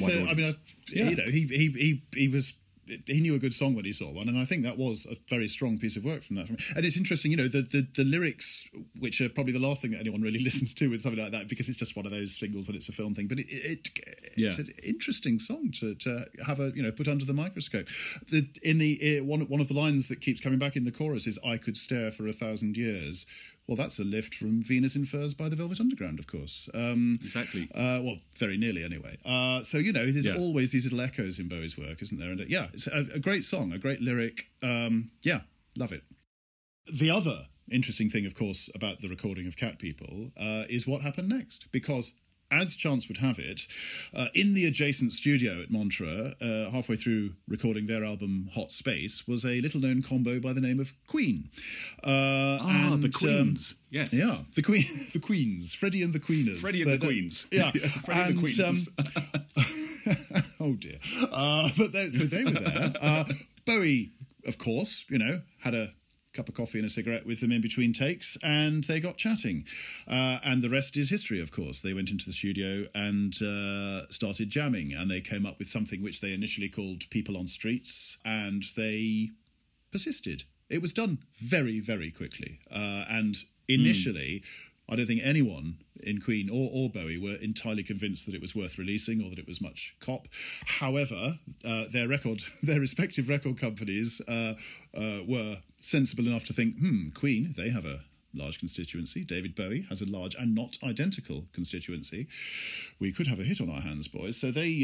He knew a good song when he saw one, and I think that was a very strong piece of work from that. And it's interesting, the lyrics, which are probably the last thing that anyone really listens to with something like that, because it's just one of those singles and it's a film thing. But it's an interesting song to have put under the microscope. One of the lines that keeps coming back in the chorus is "I could stare for 1,000 years." Well, that's a lift from Venus in Furs by the Velvet Underground, of course. Exactly. Well, very nearly anyway. There's always these little echoes in Bowie's work, isn't there? And it's a great song, a great lyric. Love it. The other interesting thing, of course, about the recording of Cat People is what happened next. Because, as chance would have it, in the adjacent studio at Montreux, halfway through recording their album Hot Space, was a little-known combo by the name of Queen. The Queens. Yes. Yeah, the Queens. Freddie and the Queeners. Freddie and the Queens. Yeah. Freddie and the Queens. Oh, dear. So they were there. Bowie, of course, had a cup of coffee and a cigarette with them in between takes, and they got chatting. And the rest is history, of course. They went into the studio and started jamming, and they came up with something which they initially called People on Streets, and they persisted. It was done very, very quickly. And initially, I don't think anyone in Queen or Bowie were entirely convinced that it was worth releasing or that it was much cop. However, their respective record companies were sensible enough to think, Queen, they have a large constituency. David Bowie has a large and not identical constituency. We could have a hit on our hands, boys. So they,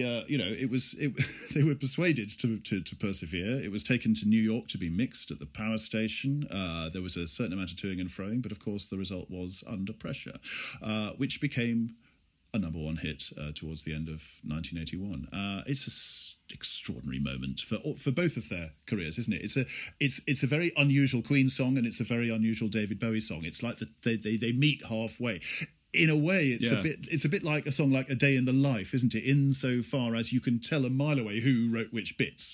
they were persuaded to persevere. It was taken to New York to be mixed at the power station. There was a certain amount of toing and froing, but of course the result was Under Pressure, which became a number one hit towards the end of 1981. It's an extraordinary moment for both of their careers, isn't it? It's a very unusual Queen song, and it's a very unusual David Bowie song. It's like they meet halfway. In a way, it's a bit like a song like A Day in the Life, isn't it? Insofar as you can tell a mile away who wrote which bits.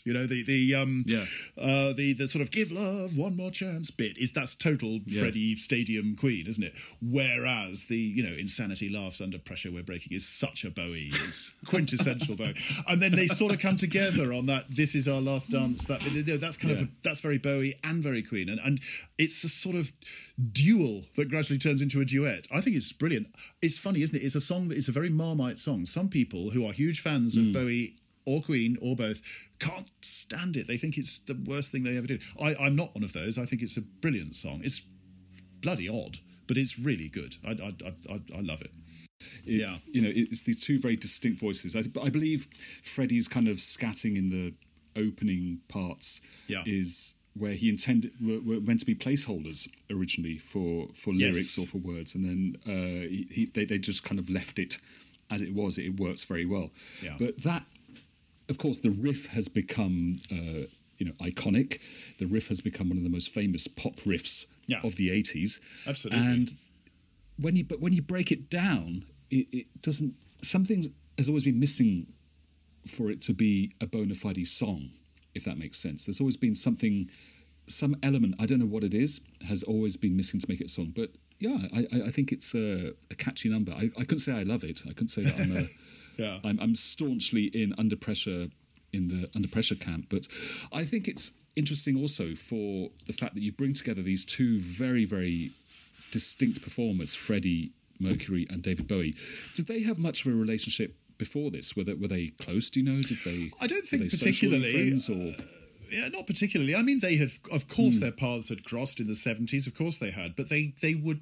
The sort of give love one more chance bit that's total Freddie Stadium Queen, isn't it? Whereas the Insanity Laughs Under Pressure We're Breaking is such a Bowie, it's quintessential Bowie. And then they sort of come together on that This Is Our Last Dance. That's kind of that's very Bowie and very Queen, and it's a sort of duel that gradually turns into a duet. I think it's brilliant. It's funny, isn't it? It's a song that is a very Marmite song. Some people who are huge fans of Bowie or Queen or both can't stand it. They think it's the worst thing they ever did. I'm not one of those. I think it's a brilliant song. It's bloody odd, but it's really good. I love it. It's these two very distinct voices. I believe Freddie's kind of scatting in the opening parts is where he were meant to be placeholders originally for lyrics or for words, and then they just kind of left it as it was. It works very well. Yeah. But that, of course, the riff has become iconic. The riff has become one of the most famous pop riffs of the 80s. Absolutely. And when you break it down, it doesn't. Something has always been missing for it to be a bona fide song, if that makes sense. There's always been some element, I don't know what it is, has always been missing to make it a song. But I think it's a catchy number. I couldn't say I love it. I couldn't say that I'm staunchly in the Under Pressure camp. But I think it's interesting also for the fact that you bring together these two very, very distinct performers, Freddie Mercury and David Bowie. Did they have much of a relationship before this? Were they close? Do you know? Did they? I don't think particularly. Not particularly. I mean, they had, of course, their paths had crossed in the 70s. Of course, they had, but they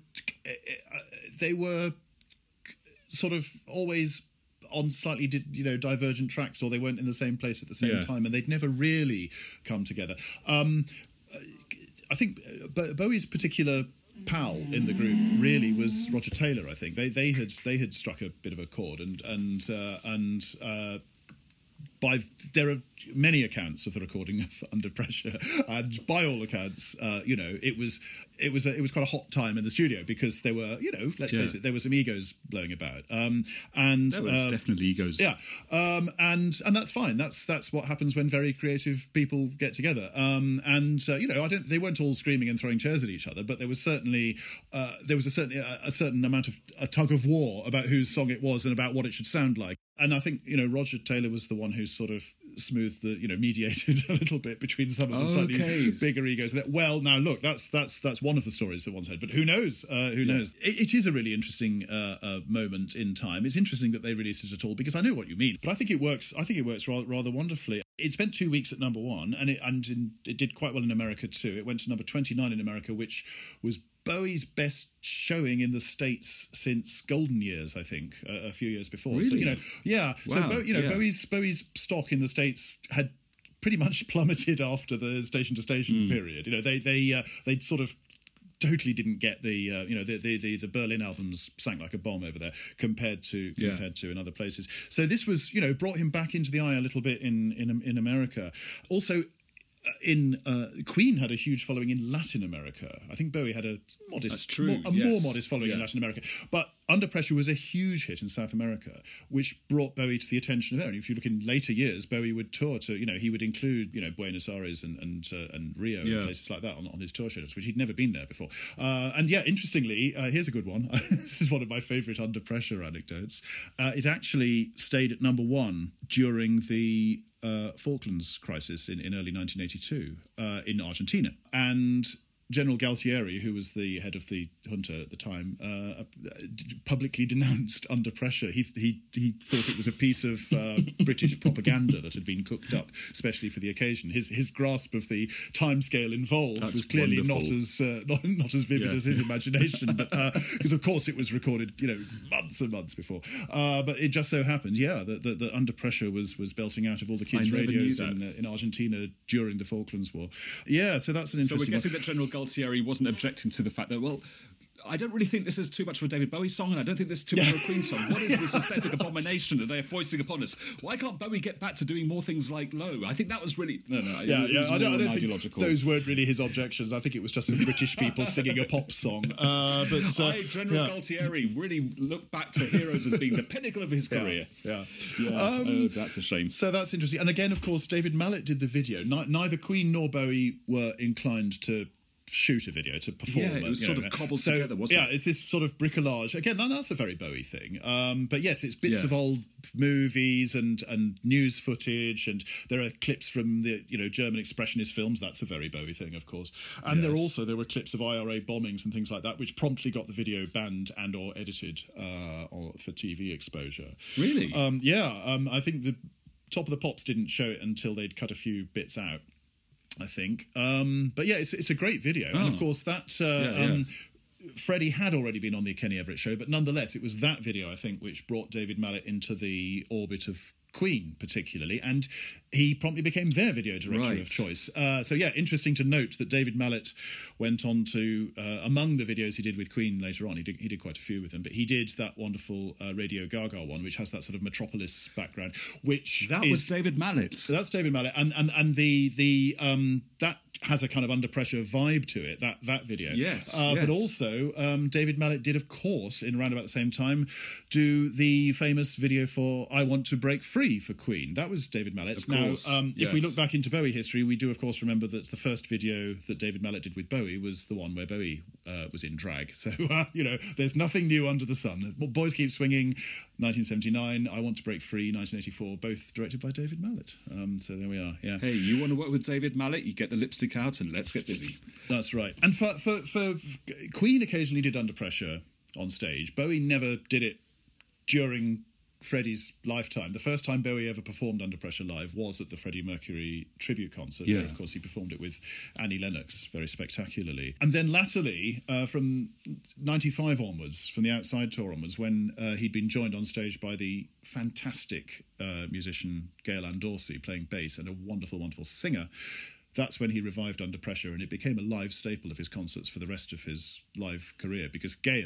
were sort of always on slightly divergent tracks, or they weren't in the same place at the same time, and they'd never really come together. I think Bowie's particular pal in the group really was Roger Taylor. I think they had struck a bit of a chord, and there are many accounts of the recording of Under Pressure, and by all accounts, it was quite a hot time in the studio because there were, let's face it, there were some egos blowing about, and there was definitely egos. Yeah, and that's fine. That's what happens when very creative people get together. They weren't all screaming and throwing chairs at each other, but there was certainly a certain amount of a tug of war about whose song it was and about what it should sound like. And I think, Roger Taylor was the one who sort of smoothed mediated a little bit between some of the slightly bigger egos. Well, now look, that's one of the stories that one's heard, but who knows? Who knows? It is a really interesting moment in time. It's interesting that they released it at all because I know what you mean, but I think it works rather wonderfully. It spent 2 weeks at number one, and it did quite well in America too. It went to number 29 in America, which was Bowie's best showing in the States since Golden Years, I think, a few years before. Really? So, yeah. Wow. So, Bowie's stock in the States had pretty much plummeted after the Station to Station period. They sort of totally didn't get the Berlin albums sank like a bomb over there compared to in other places. So this was brought him back into the eye a little bit in America. Also, Queen had a huge following in Latin America. I think Bowie had a modest, more modest following in Latin America. But Under Pressure was a huge hit in South America, which brought Bowie to the attention of there. And if you look in later years, Bowie would tour to, he would include, Buenos Aires and Rio and places like that on his tour schedules, which he'd never been there before. Interestingly, here's a good one. This is one of my favourite Under Pressure anecdotes. It actually stayed at number one during the Falklands crisis in early 1982 in Argentina. And General Galtieri, who was the head of the junta at the time, publicly denounced Under Pressure. He thought it was a piece of British propaganda that had been cooked up, especially for the occasion. His grasp of the timescale involved was clearly not as vivid as his imagination, but because of course it was recorded, months and months before. But it just so happened, that Under Pressure was belting out of all the kids' radios in Argentina during the Falklands War. Yeah, so that's an interesting. So we're guessing that General Galtieri wasn't objecting to the fact that, I don't really think this is too much of a David Bowie song, and I don't think this is too much of a Queen song. What is this aesthetic abomination that they're foisting upon us? Why can't Bowie get back to doing more things like Low? I think that was really... I don't think those weren't really his objections. I think it was just some British people singing a pop song. General Galtieri really looked back to Heroes as being the pinnacle of his career. That's a shame. So that's interesting. And again, of course, David Mallet did the video. Neither Queen nor Bowie were inclined to shoot a video, to perform. Yeah, it was sort of cobbled together, wasn't it? Yeah, it's this sort of bricolage. Again, that's a very Bowie thing. But yes, it's bits of old movies and news footage, and there are clips from the German expressionist films. That's a very Bowie thing, of course. And there were clips of IRA bombings and things like that, which promptly got the video banned and or edited for TV exposure. Really? I think the Top of the Pops didn't show it until they'd cut a few bits out, I think. But yeah, it's a great video. And of course that Freddie had already been on the Kenny Everett show, but nonetheless it was that video, I think, which brought David Mallet into the orbit of Queen particularly, and he promptly became their video director of choice. Interesting to note that David Mallet went on to, among the videos he did with Queen later on, he did quite a few with them, but he did that wonderful Radio Gaga one, which has that sort of Metropolis background, was David Mallet. So that's David Mallet, and that has a kind of Under Pressure vibe to it, that video. Yes. But also, David Mallet did, of course, in around about the same time, do the famous video for I Want to Break Free for Queen. That was David Mallet. Of course. Now, if we look back into Bowie history, we do, of course, remember that the first video that David Mallet did with Bowie was the one where Bowie was in drag. So, there's nothing new under the sun. Boys Keep Swinging, 1979, I Want to Break Free, 1984, both directed by David Mallet. So there we are, yeah. Hey, you want to work with David Mallet? You get the lipstick out and let's get busy. That's right. And for Queen occasionally did Under Pressure on stage. Bowie never did it during Freddie's lifetime. The first time Bowie ever performed Under Pressure live was at the Freddie Mercury tribute concert, where, of course, he performed it with Annie Lennox very spectacularly. And then latterly, from 95 onwards, from the Outside tour onwards, when he'd been joined on stage by the fantastic musician Gail Ann Dorsey playing bass and a wonderful, wonderful singer, that's when he revived Under Pressure, and it became a live staple of his concerts for the rest of his live career, because Gail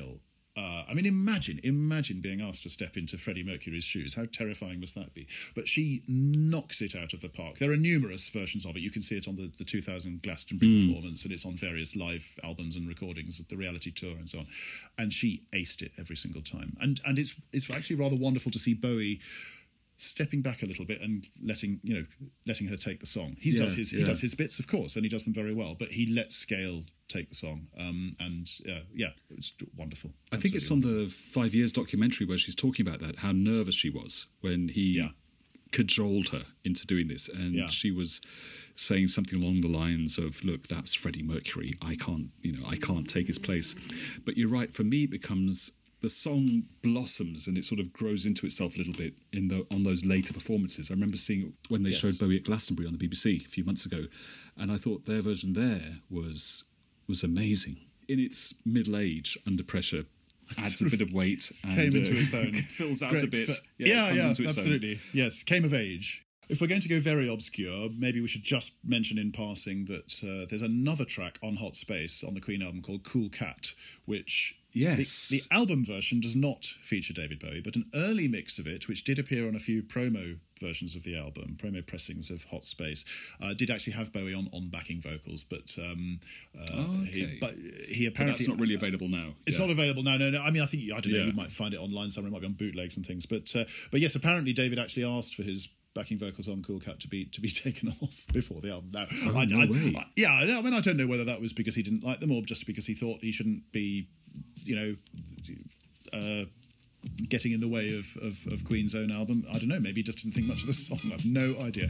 I mean, imagine being asked to step into Freddie Mercury's shoes. How terrifying must that be? But she knocks it out of the park. There are numerous versions of it. You can see it on the 2000 Glastonbury performance, and it's on various live albums and recordings, the reality tour and so on. And she aced it every single time. And it's actually rather wonderful to see Bowie stepping back a little bit and letting her take the song. He does his bits, of course, and he does them very well. But he lets Gail take the song, it's wonderful. I think it's on the 5 Years documentary where she's talking about that, how nervous she was when he cajoled her into doing this, and she was saying something along the lines of, "Look, that's Freddie Mercury. I can't take his place." But you're right. For me, it becomes, the song blossoms and it sort of grows into itself a little bit on those later performances. I remember seeing it when they showed Bowie at Glastonbury on the BBC a few months ago, and I thought their version there was amazing. In its middle age, under pressure, adds a bit of weight and came into its own. Fills out a bit. Comes into its absolutely. own. Yes, came of age. If we're going to go very obscure, maybe we should just mention in passing that there's another track on Hot Space on the Queen album called Cool Cat, which the album version does not feature David Bowie, but an early mix of it, which did appear on a few promo versions of the album, promo pressings of Hot Space, did actually have Bowie on backing vocals, but he apparently... But that's not really available now. It's not available now, no. I mean, I don't know, you might find it online somewhere, it might be on bootlegs and things, but yes, apparently David actually asked for his backing vocals on Cool Cat to be taken off before the album. Now, I mean, I don't know whether that was because he didn't like them or just because he thought he shouldn't be, getting in the way of Queen's own album. I don't know, maybe he just didn't think much of the song. I have no idea.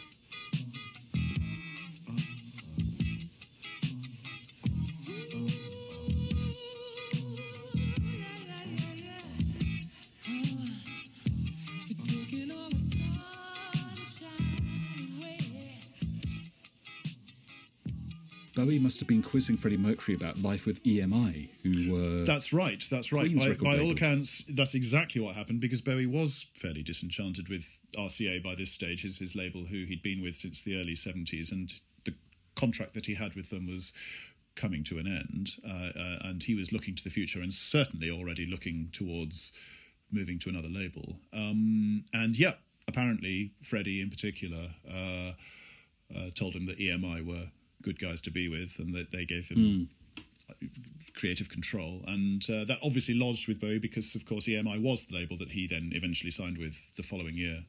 Bowie must have been quizzing Freddie Mercury about life with EMI, who were... That's right. By all accounts, that's exactly what happened, because Bowie was fairly disenchanted with RCA by this stage, his label, who he'd been with since the early 70s, and the contract that he had with them was coming to an end, and he was looking to the future and certainly already looking towards moving to another label. Apparently, Freddie in particular told him that EMI were good guys to be with, and that they gave him creative control, and that obviously lodged with Bowie because, of course, EMI was the label that he then eventually signed with the following year.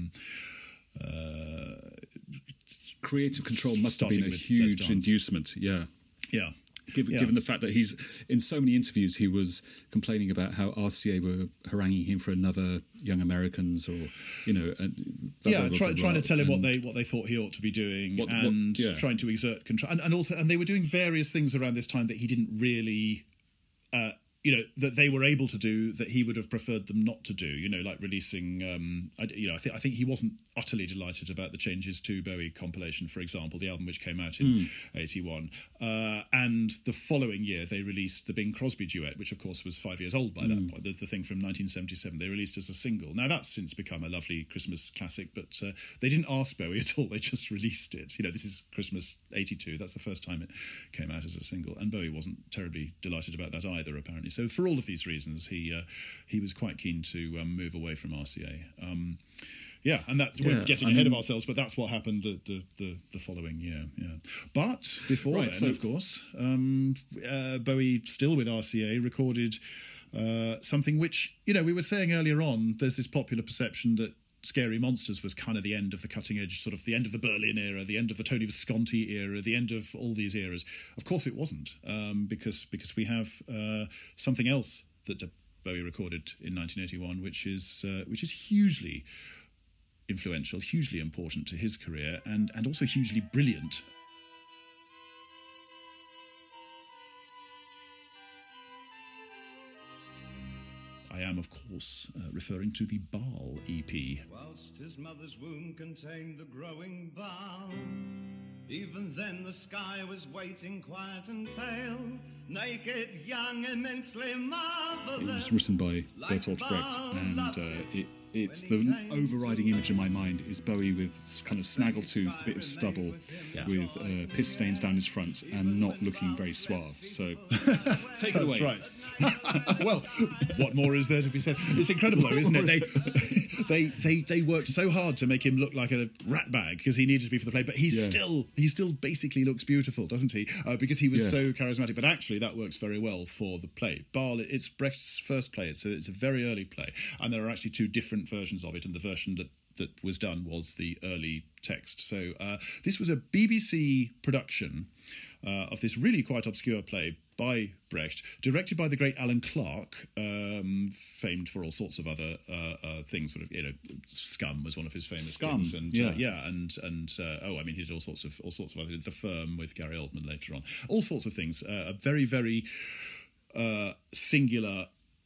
Creative control must have been a huge inducement, Given the fact that he's, in so many interviews, he was complaining about how RCA were haranguing him for another Young Americans, or trying to tell him what they thought he ought to be doing, trying to exert control, and they were doing various things around this time that he didn't really. That they were able to do that he would have preferred them not to do, like releasing, I think he wasn't utterly delighted about the Changes to Bowie compilation, for example, the album which came out in 81. And the following year, they released the Bing Crosby duet, which, of course, was 5 years old by that point, the thing from 1977. They released as a single. Now, that's since become a lovely Christmas classic, but they didn't ask Bowie at all. They just released it. This is Christmas 82. That's the first time it came out as a single. And Bowie wasn't terribly delighted about that either, apparently. So for all of these reasons, he was quite keen to move away from RCA. We're getting ahead of ourselves, but that's what happened the following year. Yeah. But before of course, Bowie, still with RCA, recorded something which, we were saying earlier on, there's this popular perception that Scary Monsters was kind of the end of the cutting edge, sort of the end of the Berlin era, the end of the Tony Visconti era, the end of all these eras. Of course it wasn't, because we have something else that Bowie recorded in 1981, which is hugely influential, hugely important to his career, and also hugely brilliant. I am, of course, referring to the Baal EP. Whilst his mother's womb contained the growing Baal, even then the sky was waiting quiet and pale, naked, young, immensely marvelous. It was written by Bertolt Brecht, and it's the overriding image in my mind is Bowie with kind of snaggletooth, a bit of stubble, with piss stains down his front, and not looking very suave. So take it away. That's right. Well, what more is there to be said? It's incredible, though, isn't it? They worked so hard to make him look like a rat bag because he needed to be for the play, but he still basically looks beautiful, doesn't he? Because he was so charismatic. But actually, that works very well for the play. Basle, it's Brecht's first play, so it's a very early play, and there are actually two different versions of it, and the version that was done was the early text. So this was a BBC production of this really quite obscure play by Brecht, directed by the great Alan Clark, famed for all sorts of other things. Sort of, Scum was one of his famous things, and he did all sorts of other things. The Firm with Gary Oldman later on, all sorts of things. A very, very singular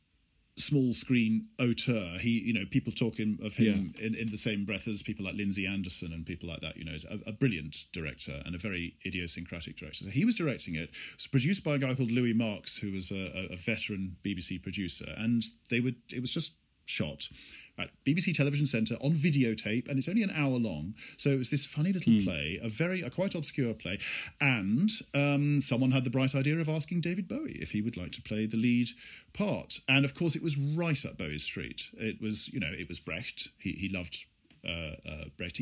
small screen auteur. People talking of him in the same breath as people like Lindsay Anderson and people like that. Is a brilliant director and a very idiosyncratic director. So he was directing it. It's produced by a guy called Louis Marks, who was a veteran BBC producer, and it was just shot at BBC Television Centre on videotape, and it's only an hour long. So it was this funny little play, a quite obscure play, and someone had the bright idea of asking David Bowie if he would like to play the lead part. And of course, it was right up Bowie's street. It was Brecht. He loved Brecht.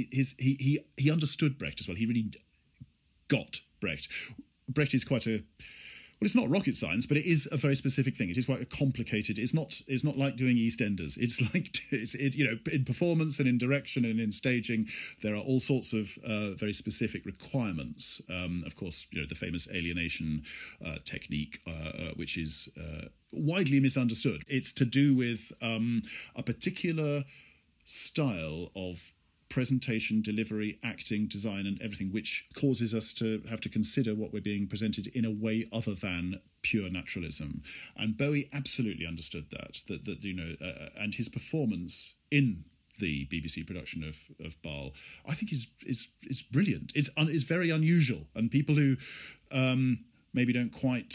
He understood Brecht as well. He really got Brecht. Brecht is quite a... Well, it's not rocket science, but it is a very specific thing. It is quite a complicated. It's not like doing EastEnders. It's like in performance and in direction and in staging, there are all sorts of very specific requirements. Of course, the famous alienation technique, which is widely misunderstood. It's to do with a particular style of presentation, delivery, acting, design, and everything, which causes us to have to consider what we're being presented in a way other than pure naturalism. And Bowie absolutely understood that and his performance in the BBC production of Basle, I think is brilliant. It's very unusual, and people who maybe don't quite,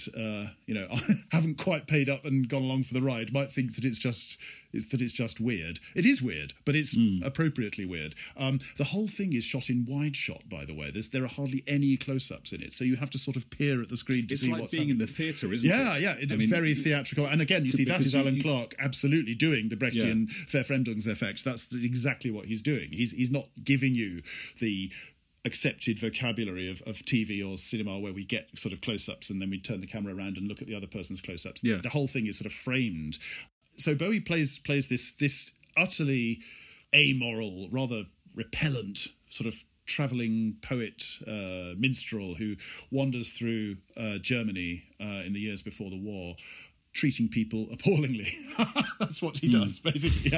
haven't quite paid up and gone along for the ride might think that it's just weird. It is weird, but it's appropriately weird. The whole thing is shot in wide shot, by the way. There are hardly any close-ups in it, so you have to sort of peer at the screen to see what's happening. It's like being in the theatre, isn't it? Yeah, very theatrical. And again, you see, that is Alan Clark absolutely doing the Brechtian Verfremdungseffekt. That's exactly what he's doing. He's not giving you the accepted vocabulary of TV or cinema where we get sort of close-ups and then we turn the camera around and look at the other person's close-ups. Yeah. The whole thing is sort of framed. So Bowie plays this utterly amoral, rather repellent sort of travelling poet, minstrel who wanders through Germany in the years before the war, treating people appallingly. That's what he does, basically.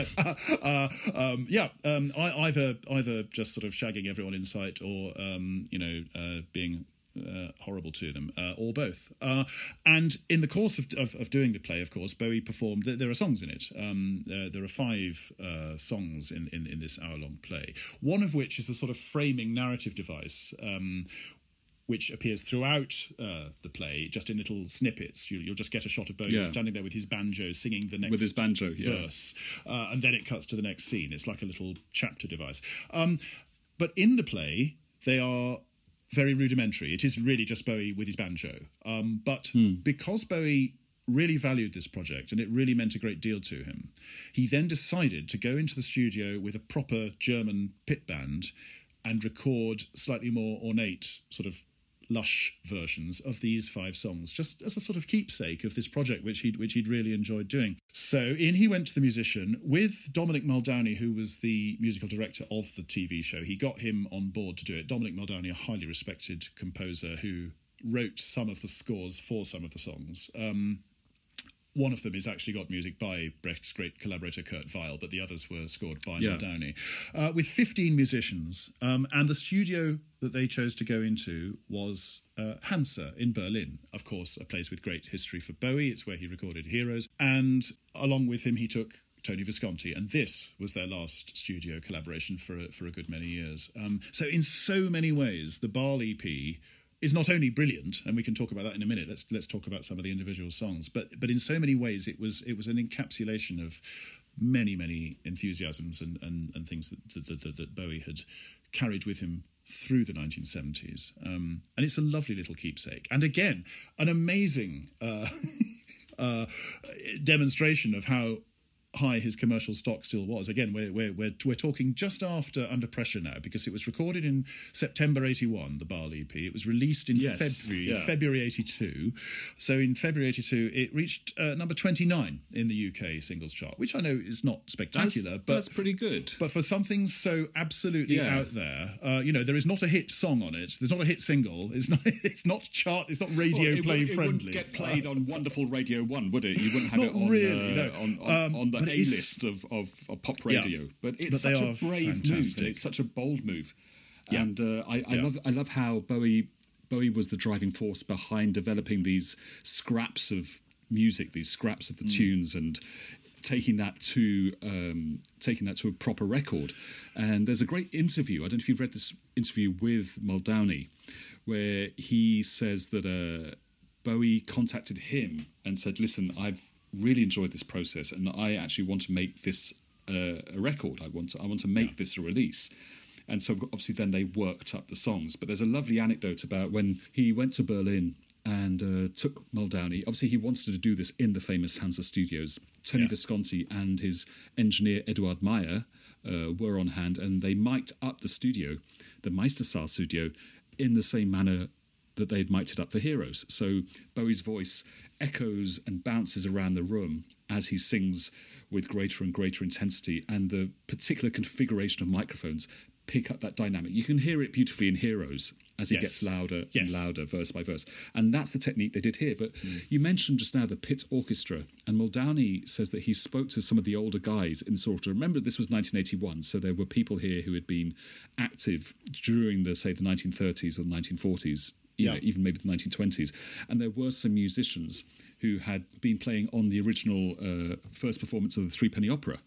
Either just sort of shagging everyone in sight, or being horrible to them, or both. And in the course of doing the play, of course, Bowie performed. There are songs in it. There are 5 songs in this hour-long play. One of which is a sort of framing narrative device, which appears throughout the play, just in little snippets. You'll just get a shot of Bowie standing there with his banjo, singing the next verse, and then it cuts to the next scene. It's like a little chapter device. But in the play, they are very rudimentary. It is really just Bowie with his banjo. But because Bowie really valued this project and it really meant a great deal to him, he then decided to go into the studio with a proper German pit band and record slightly more ornate, sort of lush versions of these 5 songs, just as a sort of keepsake of this project which he'd really enjoyed doing. So in he went to the musician with Dominic Muldowney, who was the musical director of the TV show. He got him on board to do it. Dominic Muldowney, a highly respected composer who wrote some of the scores for some of the songs. One of them has actually got music by Brecht's great collaborator Kurt Weill, but the others were scored by Muldowney. With 15 musicians, and the studio that they chose to go into was Hansa in Berlin. Of course, a place with great history for Bowie. It's where he recorded Heroes. And along with him, he took Tony Visconti, and this was their last studio collaboration for a good many years. So in so many ways, the Basle EP is not only brilliant, and we can talk about that in a minute. Let's talk about some of the individual songs, but in so many ways it was an encapsulation of many enthusiasms and things that Bowie had carried with him through the 1970s, and it's a lovely little keepsake. And again, an amazing demonstration of how high his commercial stock still was. Again, we're talking just after Under Pressure now, because it was recorded in September 81, the Ball EP. It was released in February 82. So in February 82, it reached number 29 in the UK singles chart, which I know is not spectacular, but that's pretty good. But for something so absolutely out there, there is not a hit song on it. There's not a hit single. It's not radio play friendly. It wouldn't get played on wonderful Radio 1, would it? You wouldn't have not it on, really, no. on the A-list of pop radio. But it's such a brave move, and it's such a bold move. Yeah. And I love how Bowie was the driving force behind developing these scraps of music, these scraps of the tunes, and taking that to a proper record. And there's a great interview. I don't know if you've read this interview with Muldowney, where he says that Bowie contacted him and said, "Listen, I've really enjoyed this process, and I actually want to make this a record. I want to make this a release." And so obviously then they worked up the songs. But there's a lovely anecdote about when he went to Berlin and took Muldowney. Obviously he wanted to do this in the famous Hansa Studios. Tony Visconti and his engineer Eduard Meyer were on hand, and they mic'd up the studio, the Meistersaal studio, in the same manner that they'd mic'd it up for Heroes. So Bowie's voice echoes and bounces around the room as he sings with greater and greater intensity, and the particular configuration of microphones pick up that dynamic. You can hear it beautifully in Heroes as it gets louder and louder, verse by verse. And that's the technique they did here. But you mentioned just now the Pit Orchestra, and Muldowney says that he spoke to some of the older guys in this orchestra. Remember, this was 1981, so there were people here who had been active during the 1930s or the 1940s, even maybe the 1920s. And there were some musicians who had been playing on the original first performance of the Threepenny Opera.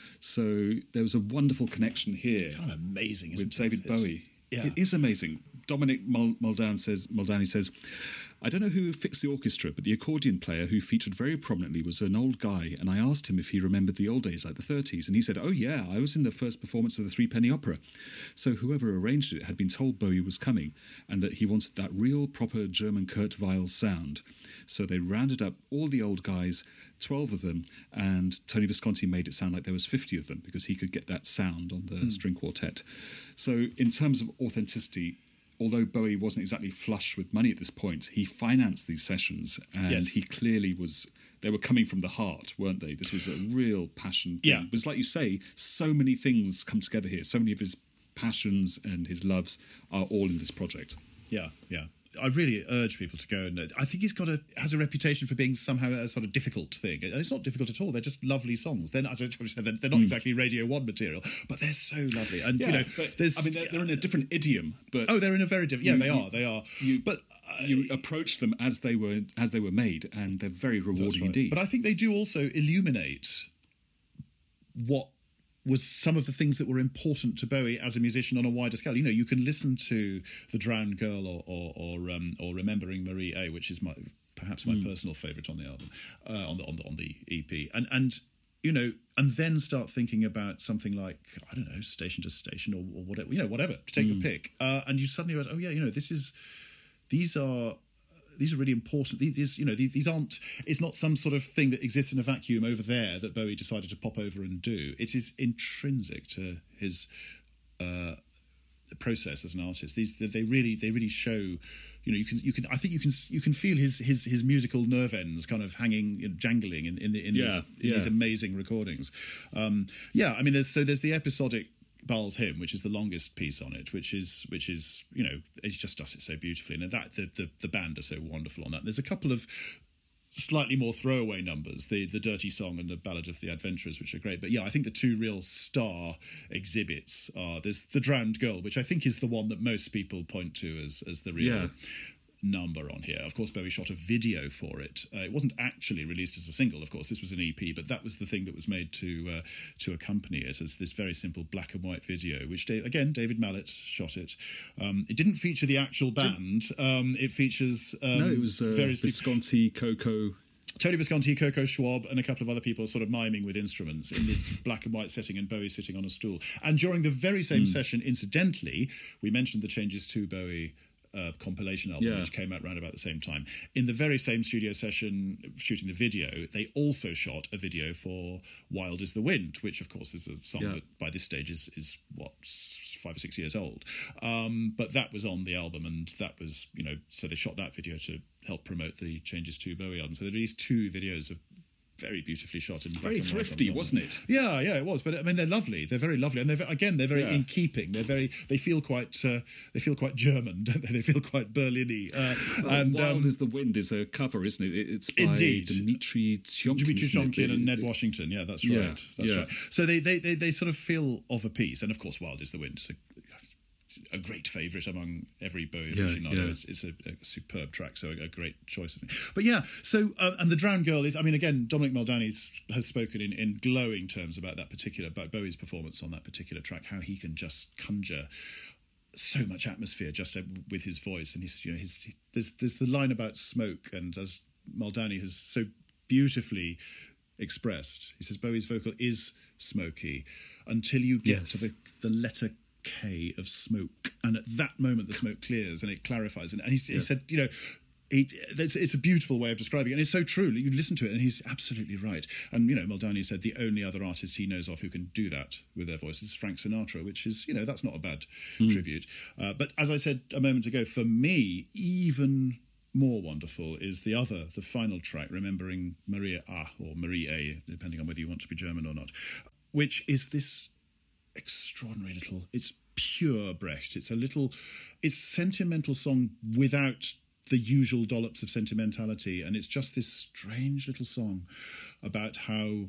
So there was a wonderful connection here. It's kind of amazing, with David Bowie. Yeah. It is amazing. Dominic Muldowney says, "I don't know who fixed the orchestra, but the accordion player who featured very prominently was an old guy, and I asked him if he remembered the old days, like the 30s, and he said, 'Oh yeah, I was in the first performance of the Threepenny Opera.' So whoever arranged it had been told Bowie was coming, and that he wanted that real proper German Kurt Weill sound. So they rounded up all the old guys, 12 of them, and Tony Visconti made it sound like there was 50 of them, because he could get that sound on the string quartet. So in terms of authenticity, although Bowie wasn't exactly flush with money at this point, he financed these sessions, and he clearly was. They were coming from the heart, weren't they? This was a real passion thing. It was like you say, so many things come together here. So many of his passions and his loves are all in this project. Yeah. I really urge people to go, and I think has a reputation for being somehow a sort of difficult thing, and it's not difficult at all. They're just lovely songs. They're not, they're not exactly Radio 1 material, but they're so lovely. And they're in a different idiom, but they're in a very different. They are. You approach them as they were made, and they're very rewarding indeed. But I think they do also illuminate what was some of the things that were important to Bowie as a musician on a wider scale. You can listen to The Drowned Girl or Remembering Marie A, which is perhaps my personal favourite on the album, on the EP, and then start thinking about something like, I don't know, Station to Station or whatever, whatever, to take your pick, and you suddenly realize, these are really important. These aren't. It's not some sort of thing that exists in a vacuum over there that Bowie decided to pop over and do. It is intrinsic to his process as an artist. They really show. You can feel his musical nerve ends kind of hanging, jangling in these amazing recordings. There's the episodic Baal's Hymn, which is the longest piece on it, which is it just does it so beautifully, and that the band are so wonderful on that. There's a couple of slightly more throwaway numbers, the Dirty Song and the Ballad of the Adventurers, which are great. But I think the two real star exhibits are there's The Drowned Girl, which I think is the one that most people point to as the real number on here. Of course, Bowie shot a video for it. It wasn't actually released as a single, of course. This was an EP, but that was the thing that was made to accompany it, as this very simple black and white video, which, again, David Mallet shot it. It didn't feature the actual band. It features... no, it was Visconti, Coco... Tony Visconti, Coco Schwab, and a couple of other people sort of miming with instruments in this black and white setting, and Bowie sitting on a stool. And during the very same session, incidentally, we mentioned the Changes to Bowie compilation album, which came out around about the same time. In the very same studio session, shooting the video, they also shot a video for Wild is the Wind, which, of course, is a song that by this stage is what, 5 or 6 years old. But that was on the album, and that was, so they shot that video to help promote the Changes to Bowie album. So they released 2 videos of very beautifully shot in black very and white. thrifty, wasn't it? Yeah, it was. But I mean, they're lovely. They're very lovely, and they're very in keeping. They feel quite German, don't they? They feel quite Berlin-y. Wild as the Wind is a cover, isn't it? It's by Dmitri Tiomkin and Ned Washington. Yeah, that's right. That's right. So they sort of feel of a piece, and of course, Wild is the Wind. So, a great favourite among every Bowie aficionado. It's a superb track, so a great choice. But and The Drowned Girl is, I mean, again, Dominic Muldowney has spoken in glowing terms about Bowie's performance on that particular track, how he can just conjure so much atmosphere just with his voice. And there's the line about smoke, and as Muldowney has so beautifully expressed, he says Bowie's vocal is smoky until you get to the letter K of smoke, and at that moment the smoke clears and it clarifies, and he said, it's a beautiful way of describing it, and it's so true. You listen to it and he's absolutely right. And Muldowney said the only other artist he knows of who can do that with their voice is Frank Sinatra, which is, that's not a bad tribute. But as I said a moment ago, for me, even more wonderful is the final track, Remembering Maria A, or Marie A, depending on whether you want to be German or not, which is this extraordinary little, it's pure Brecht. It's sentimental song without the usual dollops of sentimentality, and it's just this strange little song about how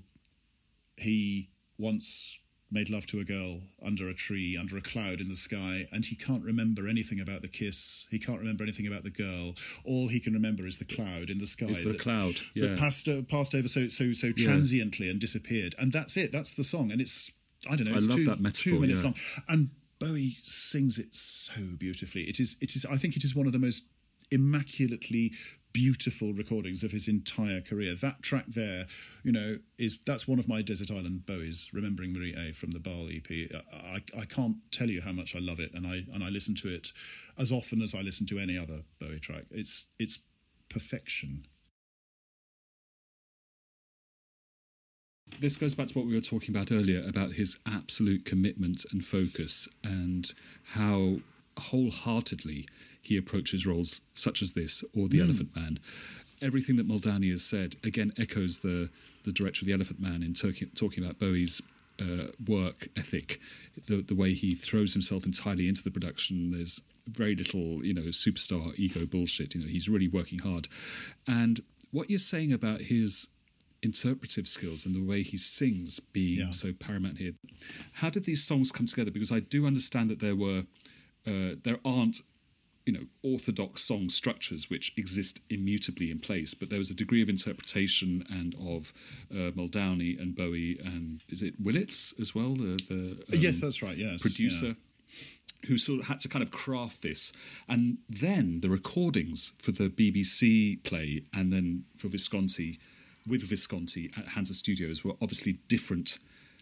he once made love to a girl under a tree, under a cloud in the sky, and he can't remember anything about the kiss. He can't remember anything about the girl. All he can remember is the cloud in the sky. It's the cloud, that passed over so transiently and disappeared. And that's it. That's the song, and it's, I don't know, it's that metaphor, 2 minutes long. And Bowie sings it so beautifully. It is. I think it is one of the most immaculately beautiful recordings of his entire career. That track there, that's one of my Desert Island Bowies, Remembering Marie A, from the Baal EP. I can't tell you how much I love it, and I listen to it as often as I listen to any other Bowie track. It's perfection. This goes back to what we were talking about earlier, about his absolute commitment and focus, and how wholeheartedly he approaches roles such as this or The Elephant Man. Everything that Muldowney has said, again, echoes the director of The Elephant Man in talking about Bowie's work ethic, the way he throws himself entirely into the production. There's very little, superstar ego bullshit. He's really working hard. And what you're saying about his interpretive skills and the way he sings being so paramount here. How did these songs come together? Because I do understand that there aren't orthodox song structures which exist immutably in place, but there was a degree of interpretation and of Muldowney and Bowie, and is it Willits as well? Yes, that's right. Yes, producer. Who sort of had to kind of craft this. And then the recordings for the BBC play and then for Visconti, with Visconti at Hansa Studios, were obviously different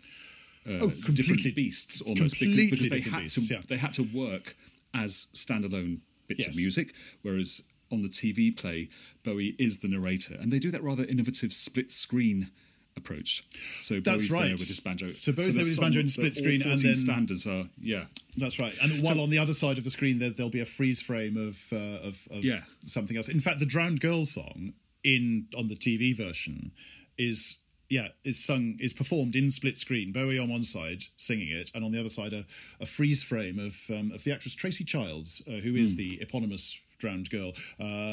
beasts almost, because they had to work as standalone bits of music, whereas on the TV play, Bowie is the narrator. And they do that rather innovative split-screen approach. So Bowie's there with his banjo. So Bowie's there with his banjo in split screen, and then standards are That's right. And while on the other side of the screen, there'll be a freeze frame of something else. In fact, the Drowned Girl song on the TV version is performed in split screen. Bowie on one side singing it, and on the other side a freeze frame of the actress Tracy Childs, who is the eponymous Drowned Girl,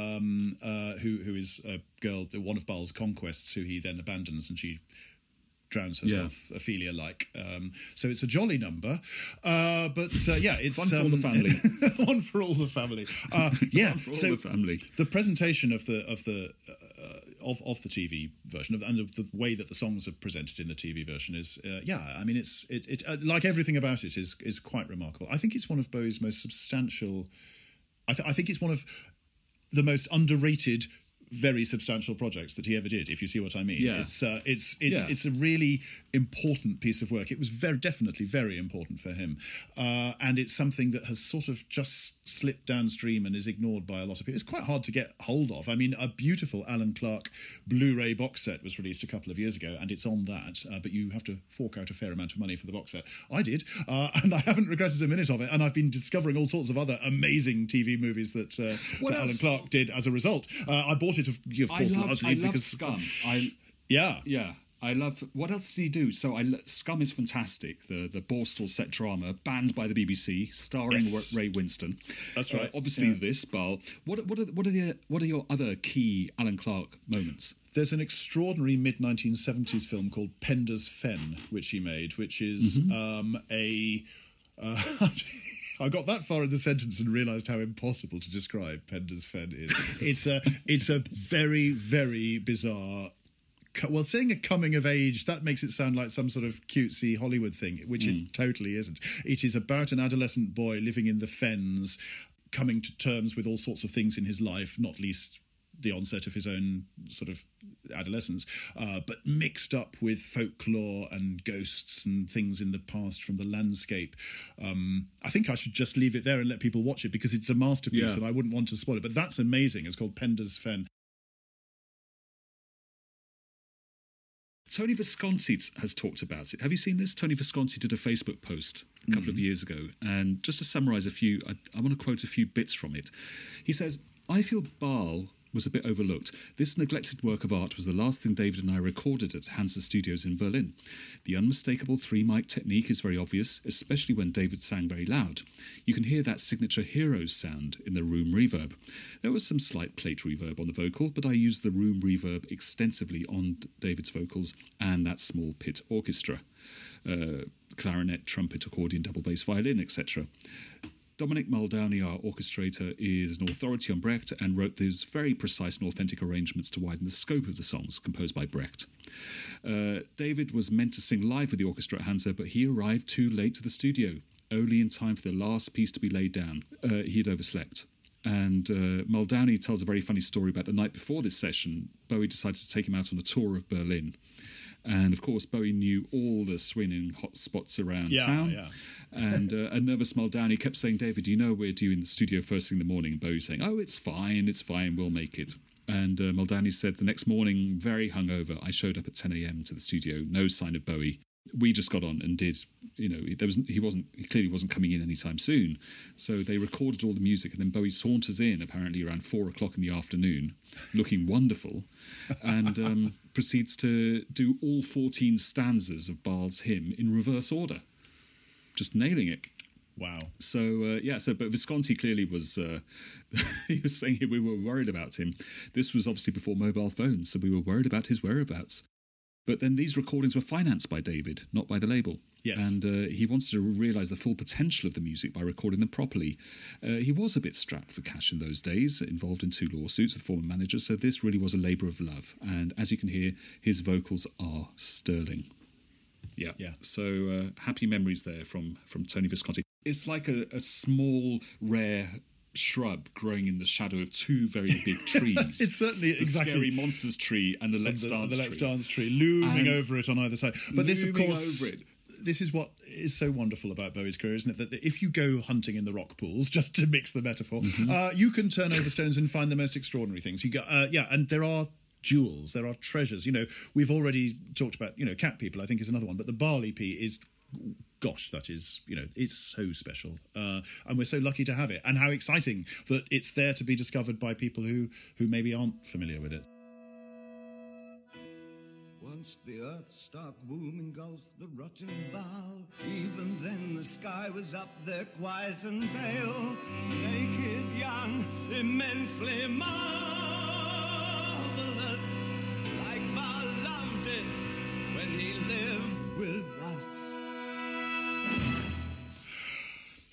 who is a girl, one of Baal's conquests, who he then abandons, and she drowns herself, Ophelia-like. So it's a jolly number, but it's fun for all the family. One for all the family. The family. The presentation of the TV version and of the way that the songs are presented in the TV version is, it's like everything about it is quite remarkable. I think it's one of Bowie's most substantial. I think it's one of the most underrated, very substantial projects that he ever did, if you see what I mean. Yeah. It's a really important piece of work. It was definitely very important for him. And it's something that has sort of just slipped downstream and is ignored by a lot of people. It's quite hard to get hold of. I mean, a beautiful Alan Clark Blu-ray box set was released a couple of years ago, and it's on that, but you have to fork out a fair amount of money for the box set. I did, and I haven't regretted a minute of it, and I've been discovering all sorts of other amazing TV movies that Alan Clark did as a result. I bought it, of course, largely because... Scum. Yeah. I love... What else did he do? So Scum is fantastic. The Borstal set drama, banned by the BBC, starring Ray Winston. That's right. Obviously, this, Bal. What are your other key Alan Clark moments? There's an extraordinary mid-1970s film called Penda's Fen, which he made, which is I got that far in the sentence and realised how impossible to describe Penda's Fen is. It's a very, very bizarre... Well, saying a coming of age, that makes it sound like some sort of cutesy Hollywood thing, which it totally isn't. It is about an adolescent boy living in the Fens, coming to terms with all sorts of things in his life, not least the onset of his own sort of adolescence, but mixed up with folklore and ghosts and things in the past from the landscape. I think I should just leave it there and let people watch it, because it's a masterpiece and I wouldn't want to spoil it. But that's amazing. It's called Penda's Fen. Tony Visconti has talked about it. Have you seen this? Tony Visconti did a Facebook post a couple of years ago, and just to summarise a few, I want to quote a few bits from it. He says, "I feel Baal was a bit overlooked. This neglected work of art was the last thing David and I recorded at Hansa Studios in Berlin. The unmistakable 3-mic technique is very obvious, especially when David sang very loud. You can hear that signature Heroes sound in the room reverb. There was some slight plate reverb on the vocal, but I used the room reverb extensively on David's vocals and that small pit orchestra, clarinet, trumpet, accordion, double bass, violin, etc. Dominic Muldowney, our orchestrator, is an authority on Brecht and wrote those very precise and authentic arrangements to widen the scope of the songs composed by Brecht. David was meant to sing live with the orchestra at Hansa, but he arrived too late to the studio, only in time for the last piece to be laid down. He had overslept. And Muldowney tells a very funny story about the night before this session. Bowie decided to take him out on a tour of Berlin. And, of course, Bowie knew all the swinging hot spots around town. Yeah. And a nervous Muldowney kept saying, "David, you know we're due in the studio first thing in the morning." And Bowie saying, "Oh, it's fine, we'll make it." And Muldowney said, the next morning, very hungover, I showed up at 10 a.m. to the studio, no sign of Bowie. We just got on and did, he clearly wasn't coming in anytime soon. So they recorded all the music, and then Bowie saunters in, apparently around 4 o'clock in the afternoon, looking wonderful, and proceeds to do all 14 stanzas of Baal's hymn in reverse order, just nailing it. Wow. So, but Visconti clearly was, he was saying we were worried about him. This was obviously before mobile phones, so we were worried about his whereabouts. But then these recordings were financed by David, not by the label. Yes. And he wanted to realise the full potential of the music by recording them properly. He was a bit strapped for cash in those days, involved in 2 lawsuits with former managers, so this really was a labour of love. And as you can hear, his vocals are sterling. Yeah. So happy memories there from Tony Visconti. It's like a small, rare shrub growing in the shadow of 2 very big trees. It's certainly the Scary Monsters tree and the Let's Dance tree looming over it on either side. But this, of course, over it. This is what is so wonderful about Bowie's career, isn't it? That if you go hunting in the rock pools, just to mix the metaphor, you can turn over stones and find the most extraordinary things. You go, and there are jewels, there are treasures. We've already talked about, Cat People, I think, is another one, but the Barley Pea is... Gosh, that is, it's so special. And we're so lucky to have it. And how exciting that it's there to be discovered by people who maybe aren't familiar with it. Once the earth's stark womb engulfed the rotting bough, even then the sky was up there quiet and pale, naked, young, immensely marvelous, like Baal loved it when he lived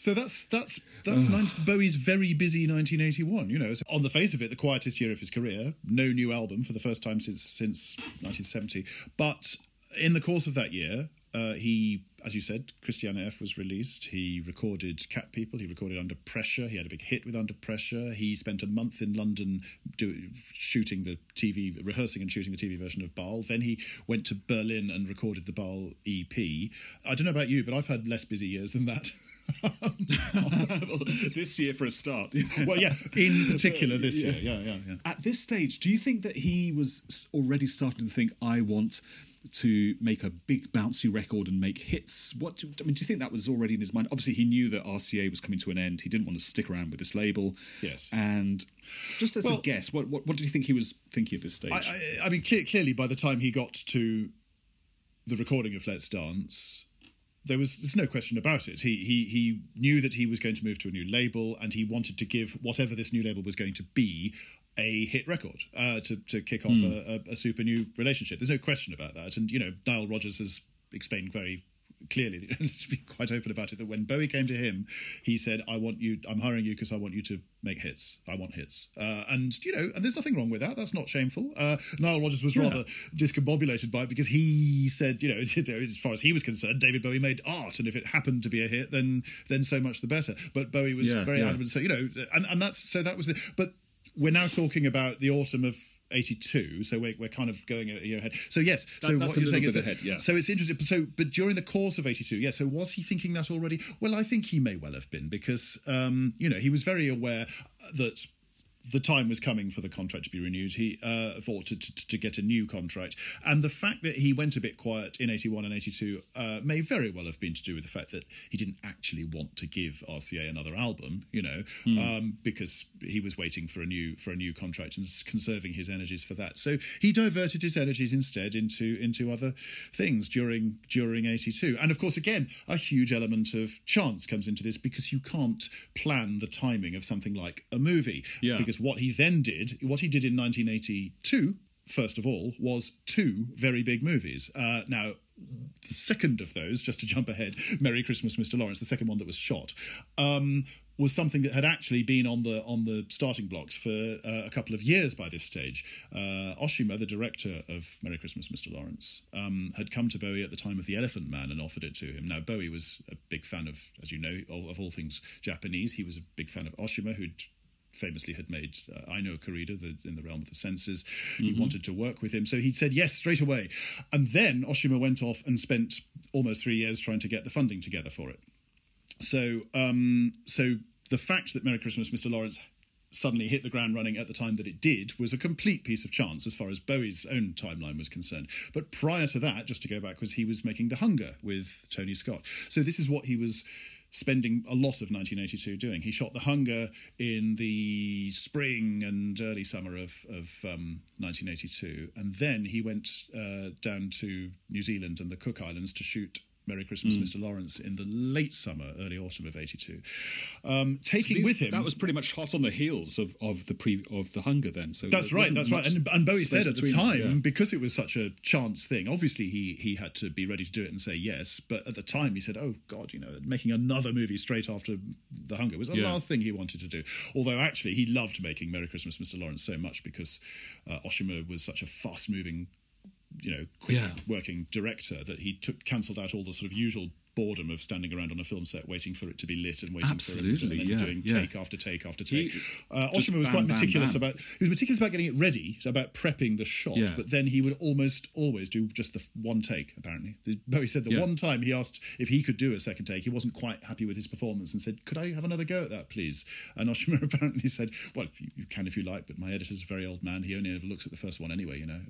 So that's Bowie's very busy 1981. You know, so on the face of it, the quietest year of his career. No new album for the first time since 1970. But in the course of that year, he, as you said, Christiane F. was released. He recorded Cat People. He recorded Under Pressure. He had a big hit with Under Pressure. He spent a month in London rehearsing and shooting the TV version of Baal. Then he went to Berlin and recorded the Baal EP. I don't know about you, but I've had less busy years than that. This year for a start. Well, yeah, in particular this year. Yeah. At this stage, do you think that he was already starting to think, I want to make a big bouncy record and make hits? Do you think that was already in his mind? Obviously, he knew that RCA was coming to an end. He didn't want to stick around with this label. Yes. And just as a guess, what did you think he was thinking at this stage? I mean, clearly, by the time he got to the recording of Let's Dance, there's no question about it. He knew that he was going to move to a new label, and he wanted to give whatever this new label was going to be a hit record to kick off a super new relationship. There's no question about that. And, you know, Nile Rodgers has explained very clearly, to be quite open about it, that when Bowie came to him, he said, I'm hiring you because I want you to make hits. I want hits. And, you know, and there's nothing wrong with that. That's not shameful. Nile Rodgers was rather discombobulated by it because he said, you know, as far as he was concerned, David Bowie made art, and if it happened to be a hit, then so much the better. But Bowie was very adamant. So, you know, and that was it. But we're now talking about the autumn of 82, so we're kind of going a year ahead. So yes, so that's what you're saying is that, ahead, yeah. So it's interesting. So, but during the course of 82, yeah. So was he thinking that already? Well, I think he may well have been, because you know, he was very aware that the time was coming for the contract to be renewed. He thought to get a new contract. And the fact that he went a bit quiet in 81 and 82 may very well have been to do with the fact that he didn't actually want to give RCA another album, you know, because he was waiting for a new contract and conserving his energies for that. So he diverted his energies instead into other things during 82. And of course, again, a huge element of chance comes into this, because you can't plan the timing of something like a movie. Yeah. Because what he did in 1982, first of all, was two very big movies. Now, the second of those, just to jump ahead, Merry Christmas, Mr. Lawrence, the second one that was shot, was something that had actually been on the starting blocks for a couple of years by this stage. Oshima, the director of Merry Christmas, Mr. Lawrence, had come to Bowie at the time of The Elephant Man and offered it to him. Now, Bowie was a big fan of, as you know, of all things Japanese. He was a big fan of Oshima, who'd famously had made Aino Corrida in the Realm of the Senses. He wanted to work with him, so he said yes straight away. And then Oshima went off and spent almost 3 years trying to get the funding together for it. So the fact that Merry Christmas, Mr. Lawrence suddenly hit the ground running at the time that it did was a complete piece of chance as far as Bowie's own timeline was concerned. But prior to that, just to go back, he was making The Hunger with Tony Scott. So this is what he was spending a lot of 1982 doing. He shot The Hunger in the spring and early summer of 1982, and then he went down to New Zealand and the Cook Islands to shoot Merry Christmas, Mr. Lawrence in the late summer, early autumn of 82. Taking with him... That was pretty much hot on the heels of The Hunger then. So that's right. And Bowie said at the time, because it was such a chance thing, obviously he had to be ready to do it and say yes, but at the time he said, oh God, you know, making another movie straight after The Hunger was the last thing he wanted to do. Although actually he loved making Merry Christmas, Mr. Lawrence so much because Oshima was such a fast-moving, you know, quick working director that he cancelled out all the sort of usual boredom of standing around on a film set waiting for it to be lit and waiting for it and then doing take after take after take. Oshima was quite meticulous about getting it ready, about prepping the shot, but then he would almost always do just the one take, apparently. Bowie said one time he asked if he could do a second take. He wasn't quite happy with his performance and said, could I have another go at that, please? And Oshima apparently said, well, you can if you like, but my editor's a very old man. He only ever looks at the first one anyway, you know.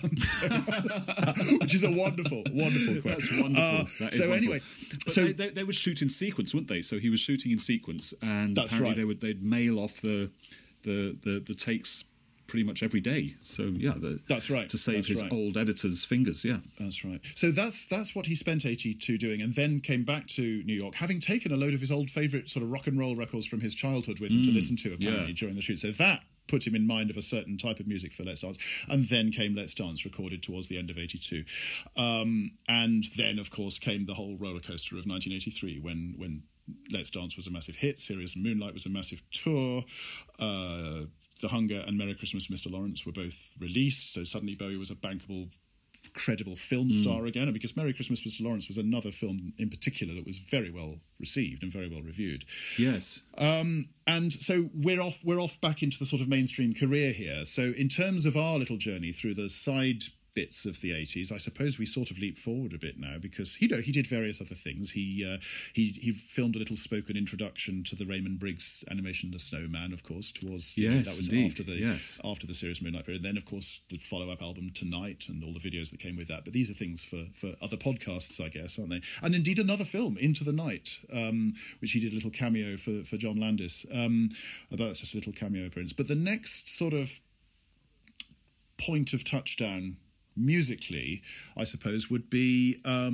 Which is a wonderful quote. That's wonderful. That is wonderful. Anyway... But so they would shoot in sequence, wouldn't they? So he was shooting in sequence, and apparently they'd mail off the takes pretty much every day. So that's right. To save his old editor's fingers, that's right. So that's what he spent 82 doing, and then came back to New York, having taken a load of his old favourite sort of rock and roll records from his childhood with him to listen to apparently during the shoot. So that put him in mind of a certain type of music for Let's Dance. And then came Let's Dance, recorded towards the end of 82. And then, of course, came the whole roller coaster of 1983 when Let's Dance was a massive hit. Sirius and Moonlight was a massive tour. The Hunger and Merry Christmas, Mr. Lawrence were both released. So suddenly Bowie was a bankable, credible film star again. And because Merry Christmas, Mr. Lawrence was another film in particular that was very well received and very well reviewed. Yes. And so we're off back into the sort of mainstream career here. So in terms of our little journey through the side bits of the 80s, I suppose we sort of leap forward a bit now, because he did various other things. He filmed a little spoken introduction to the Raymond Briggs animation The Snowman, of course, towards that was indeed. After the Sirius Moonlight period. Then, of course, the follow-up album Tonight and all the videos that came with that. But these are things for other podcasts, I guess, aren't they? And indeed another film, Into the Night, which he did a little cameo for John Landis. Although that's just a little cameo appearance. But the next sort of point of touchdown musically, I suppose, would be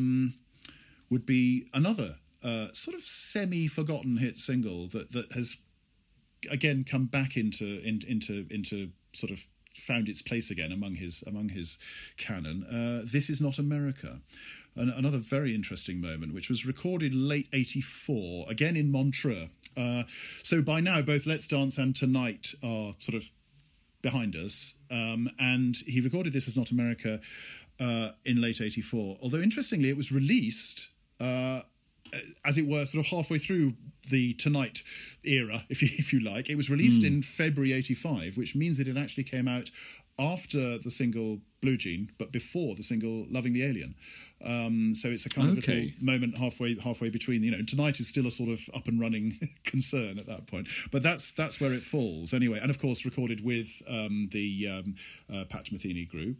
another sort of semi-forgotten hit single that has again come back into sort of found its place again among his canon. This Is Not America. Another very interesting moment, which was recorded late 84, again in Montreux. So by now, both Let's Dance and Tonight are sort of behind us, and he recorded This Is Not America in late 84, although interestingly it was released as it were sort of halfway through the Tonight era, if you like. It was released in February 85, which means that it actually came out after the single Blue Jean, but before the single Loving the Alien. So it's a kind of little moment halfway between. Tonight is still a sort of up and running concern at that point, but that's where it falls anyway. And of course, recorded with the Pat Metheny group.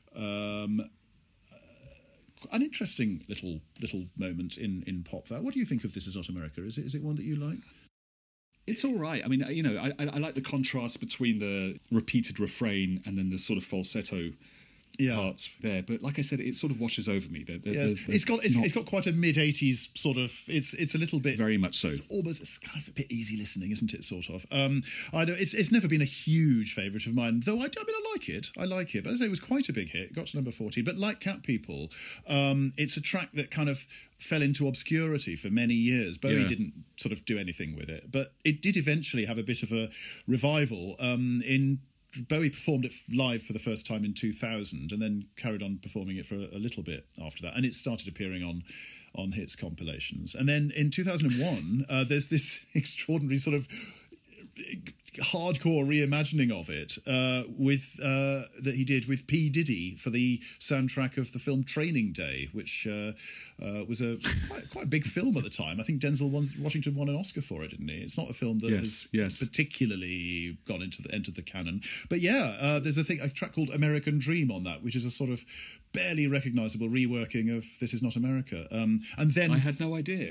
An interesting little moment in pop. That. What do you think of This Is Not America? Is it one that you like? It's all right. I mean, I like the contrast between the repeated refrain and then the sort of falsetto parts there. But like I said, it sort of washes over me. It's got quite a mid-80s sort of. It's a little bit very much so. It's kind of a bit easy listening, isn't it? Sort of. I don't. It's never been a huge favourite of mine, though. I like it. But as I say, it was quite a big hit. It got to number 14. But like Cat People, it's a track that kind of fell into obscurity for many years. Bowie didn't sort of do anything with it, but it did eventually have a bit of a revival Bowie performed it live for the first time in 2000 and then carried on performing it for a little bit after that. And it started appearing on hits compilations. And then in 2001, there's this extraordinary sort of hardcore reimagining of it that he did with P. Diddy for the soundtrack of the film Training Day, which was a quite a big film at the time. I think Denzel Washington won an Oscar for it, didn't he? It's not a film that has particularly entered the canon, but there's a track called American Dream on that, which is a sort of barely recognisable reworking of This Is Not America. And then I had no idea.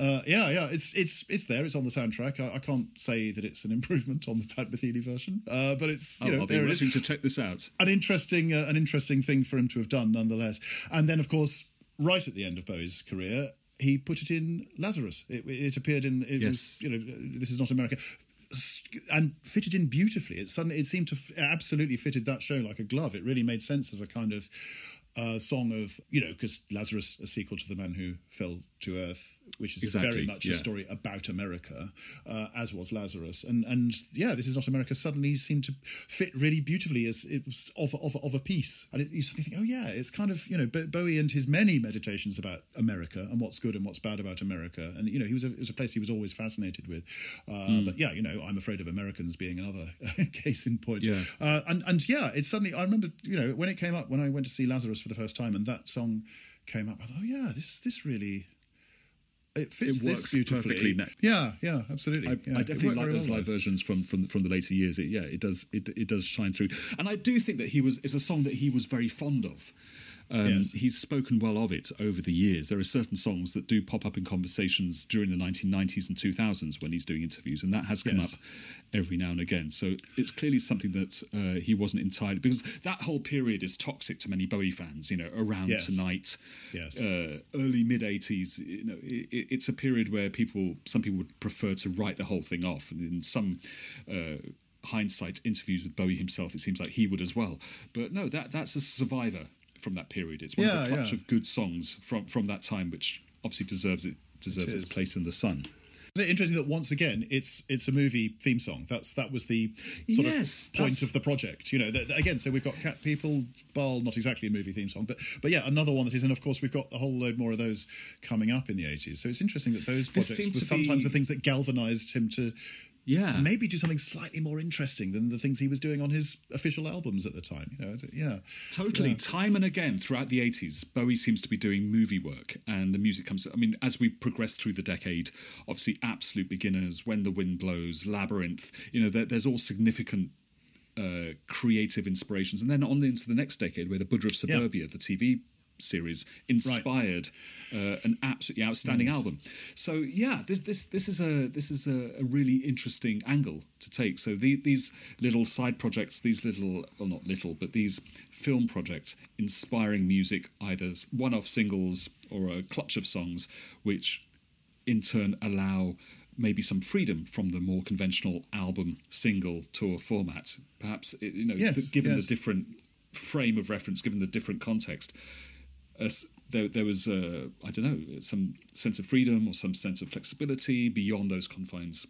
It's there. It's on the soundtrack. I can't say that it's an improvement on the Pat Metheny version, but it's I'll be waiting to check this out. An interesting thing for him to have done, nonetheless. And then, of course, right at the end of Bowie's career, he put it in Lazarus. It appeared in was, This Is Not America. And fitted in beautifully. It seemed to absolutely fitted that show like a glove. It really made sense as a kind of song of, because Lazarus, a sequel to The Man Who Fell to Earth, which is very much a story about America, as was Lazarus. And This Is Not America suddenly seemed to fit really beautifully as it was of a piece. And you suddenly think, it's kind of, Bowie and his many meditations about America and what's good and what's bad about America. And, it was a place he was always fascinated with. But I'm Afraid of Americans being another case in point. It's suddenly, I remember, when it came up, when I went to see Lazarus for the first time and that song came up, I thought, this really... It fits this beautifully. Perfectly. Yeah, absolutely. I definitely like those live versions from the later years. It does shine through. And I do think that it's a song that he was very fond of. He's spoken well of it over the years. There are certain songs that do pop up in conversations during the 1990s and 2000s when he's doing interviews, and that has come up every now and again. So it's clearly something that he wasn't entirely... Because that whole period is toxic to many Bowie fans, around Tonight, early, mid-80s. It's a period where some people would prefer to write the whole thing off, and in some... hindsight interviews with Bowie himself, it seems like he would as well. But no, that's a survivor from that period. It's one of the clutch of good songs from that time, which obviously deserves its place in the sun. Is it interesting that once again it's a movie theme song? That was the sort of point of the project. You know, again, so we've got Cat People, Baal, not exactly a movie theme song, but yeah, another one that is, and of course we've got a whole load more of those coming up in the 80s. So it's interesting that those projects were sometimes the things that galvanised him to maybe do something slightly more interesting than the things he was doing on his official albums at the time. You know, totally. Yeah. Time and again throughout the 80s, Bowie seems to be doing movie work, and the music comes. I mean, as we progress through the decade, obviously, Absolute Beginners, When the Wind Blows, Labyrinth. You know, there's all significant creative inspirations, and then on into the next decade, where the Buddha of Suburbia, the TV series, inspired an absolutely outstanding album. So yeah, this is a really interesting angle to take. So these little side projects, these these film projects, inspiring music, either one-off singles or a clutch of songs, which in turn allow maybe some freedom from the more conventional album, single, tour format. Perhaps given the different frame of reference, given the different context. There was, some sense of freedom or some sense of flexibility beyond those confines.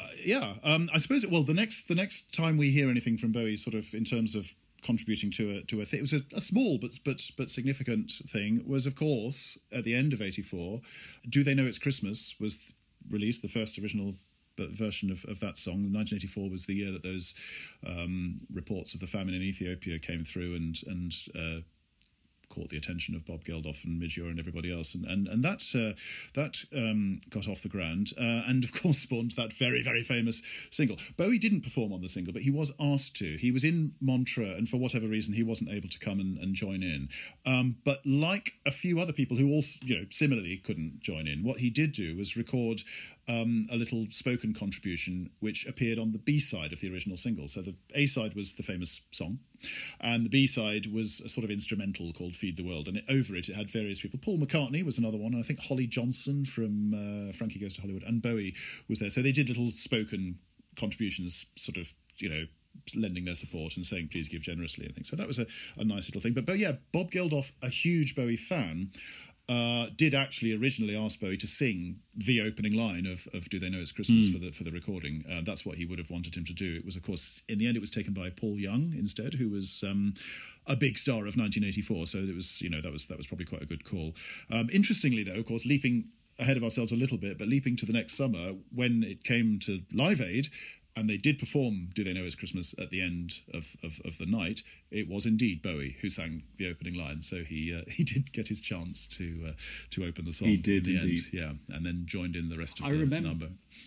I suppose. Well, the next time we hear anything from Bowie, sort of in terms of contributing to a thing, it was a small but significant thing. Was of course at the end of '84, "Do They Know It's Christmas" was released, the first original version of that song. 1984 was the year that those reports of the famine in Ethiopia came through and caught the attention of Bob Geldof and Midge Ure and everybody else, and that got off the ground, and of course spawned that very, very famous single. Bowie didn't perform on the single, but he was asked to. He was in Montreux, and for whatever reason, he wasn't able to come and join in. But like a few other people who also, similarly couldn't join in, what he did do was record a little spoken contribution which appeared on the B-side of the original single. So the A-side was the famous song, and the B-side was a sort of instrumental called Feed the World, and over it had various people. Paul McCartney was another one, and I think Holly Johnson from Frankie Goes to Hollywood, and Bowie was there. So they did little spoken contributions, sort of, lending their support and saying please give generously and things. So that was a nice little thing. But yeah, Bob Geldof, a huge Bowie fan, did actually originally ask Bowie to sing the opening line of "Do They Know It's Christmas" for the recording. That's what he would have wanted him to do. It was, of course, in the end, it was taken by Paul Young instead, who was a big star of 1984. So it was, that was probably quite a good call. Interestingly, though, of course, leaping ahead of ourselves a little bit, but leaping to the next summer when it came to Live Aid. And they did perform "Do They Know It's Christmas" at the end of the night. It was indeed Bowie who sang the opening line, so he did get his chance to open the song. He did in the indeed, end. And then joined in the rest of the number.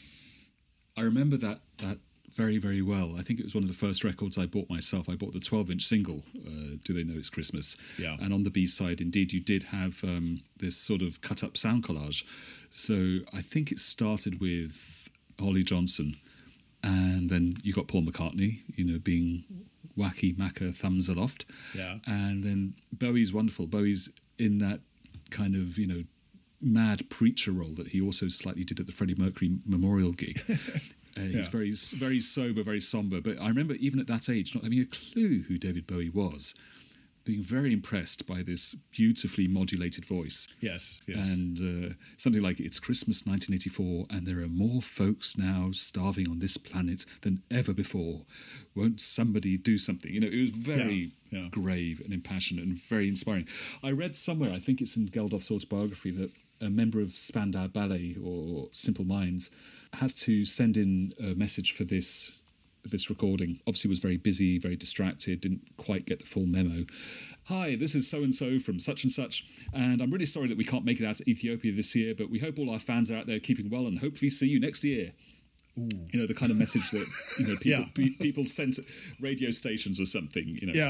I remember that very, very well. I think it was one of the first records I bought myself. I bought the 12-inch single, "Do They Know It's Christmas?" Yeah. And on the B-side, indeed, you did have this sort of cut-up sound collage. So I think it started with Holly Johnson. And then you got Paul McCartney, being wacky Macca, thumbs aloft. Yeah. And then Bowie's wonderful. Bowie's in that kind of, mad preacher role that he also slightly did at the Freddie Mercury memorial gig. He's very, very sober, very somber. But I remember even at that age not having a clue who David Bowie was, being very impressed by this beautifully modulated voice. Yes. And something like, "It's Christmas 1984 and there are more folks now starving on this planet than ever before. Won't somebody do something?" It was very grave and impassionate and very inspiring. I read somewhere, I think it's in Geldof's autobiography, that a member of Spandau Ballet or Simple Minds had to send in a message for this recording. Obviously was very busy, very distracted, didn't quite get the full memo. "Hi, this is so-and-so from such and such, and I'm really sorry that we can't make it out to Ethiopia this year, but we hope all our fans are out there keeping well and hopefully see you next year." Ooh. The kind of message that people sent at radio stations or something.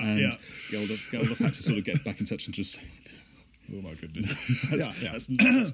Geldof had to sort of get back in touch and just say, "Oh my goodness, that's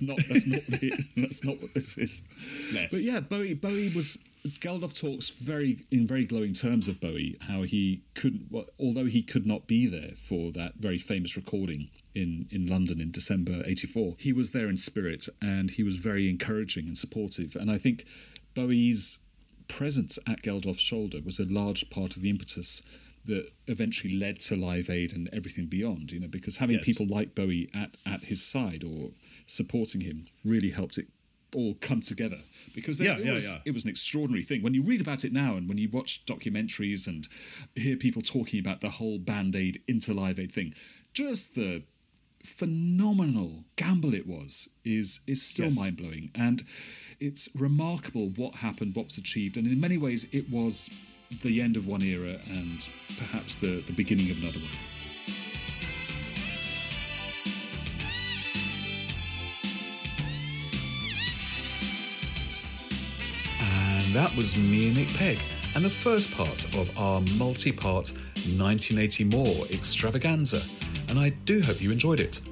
not what this is." Less. But yeah, Bowie was. Geldof talks in very glowing terms of Bowie, how although he could not be there for that very famous recording in London in December '84, he was there in spirit and he was very encouraging and supportive. And I think Bowie's presence at Geldof's shoulder was a large part of the impetus that eventually led to Live Aid and everything beyond, because having people like Bowie at his side or supporting him really helped it all come together. Because it was an extraordinary thing. When you read about it now and when you watch documentaries and hear people talking about the whole Band Aid into Live Aid thing, just the phenomenal gamble it was is still mind-blowing. And it's remarkable what happened, what was achieved. And in many ways, it was the end of one era and perhaps the beginning of another one. And that was me and Nick Pegg, and the first part of our multi-part 1980 More extravaganza. And I do hope you enjoyed it.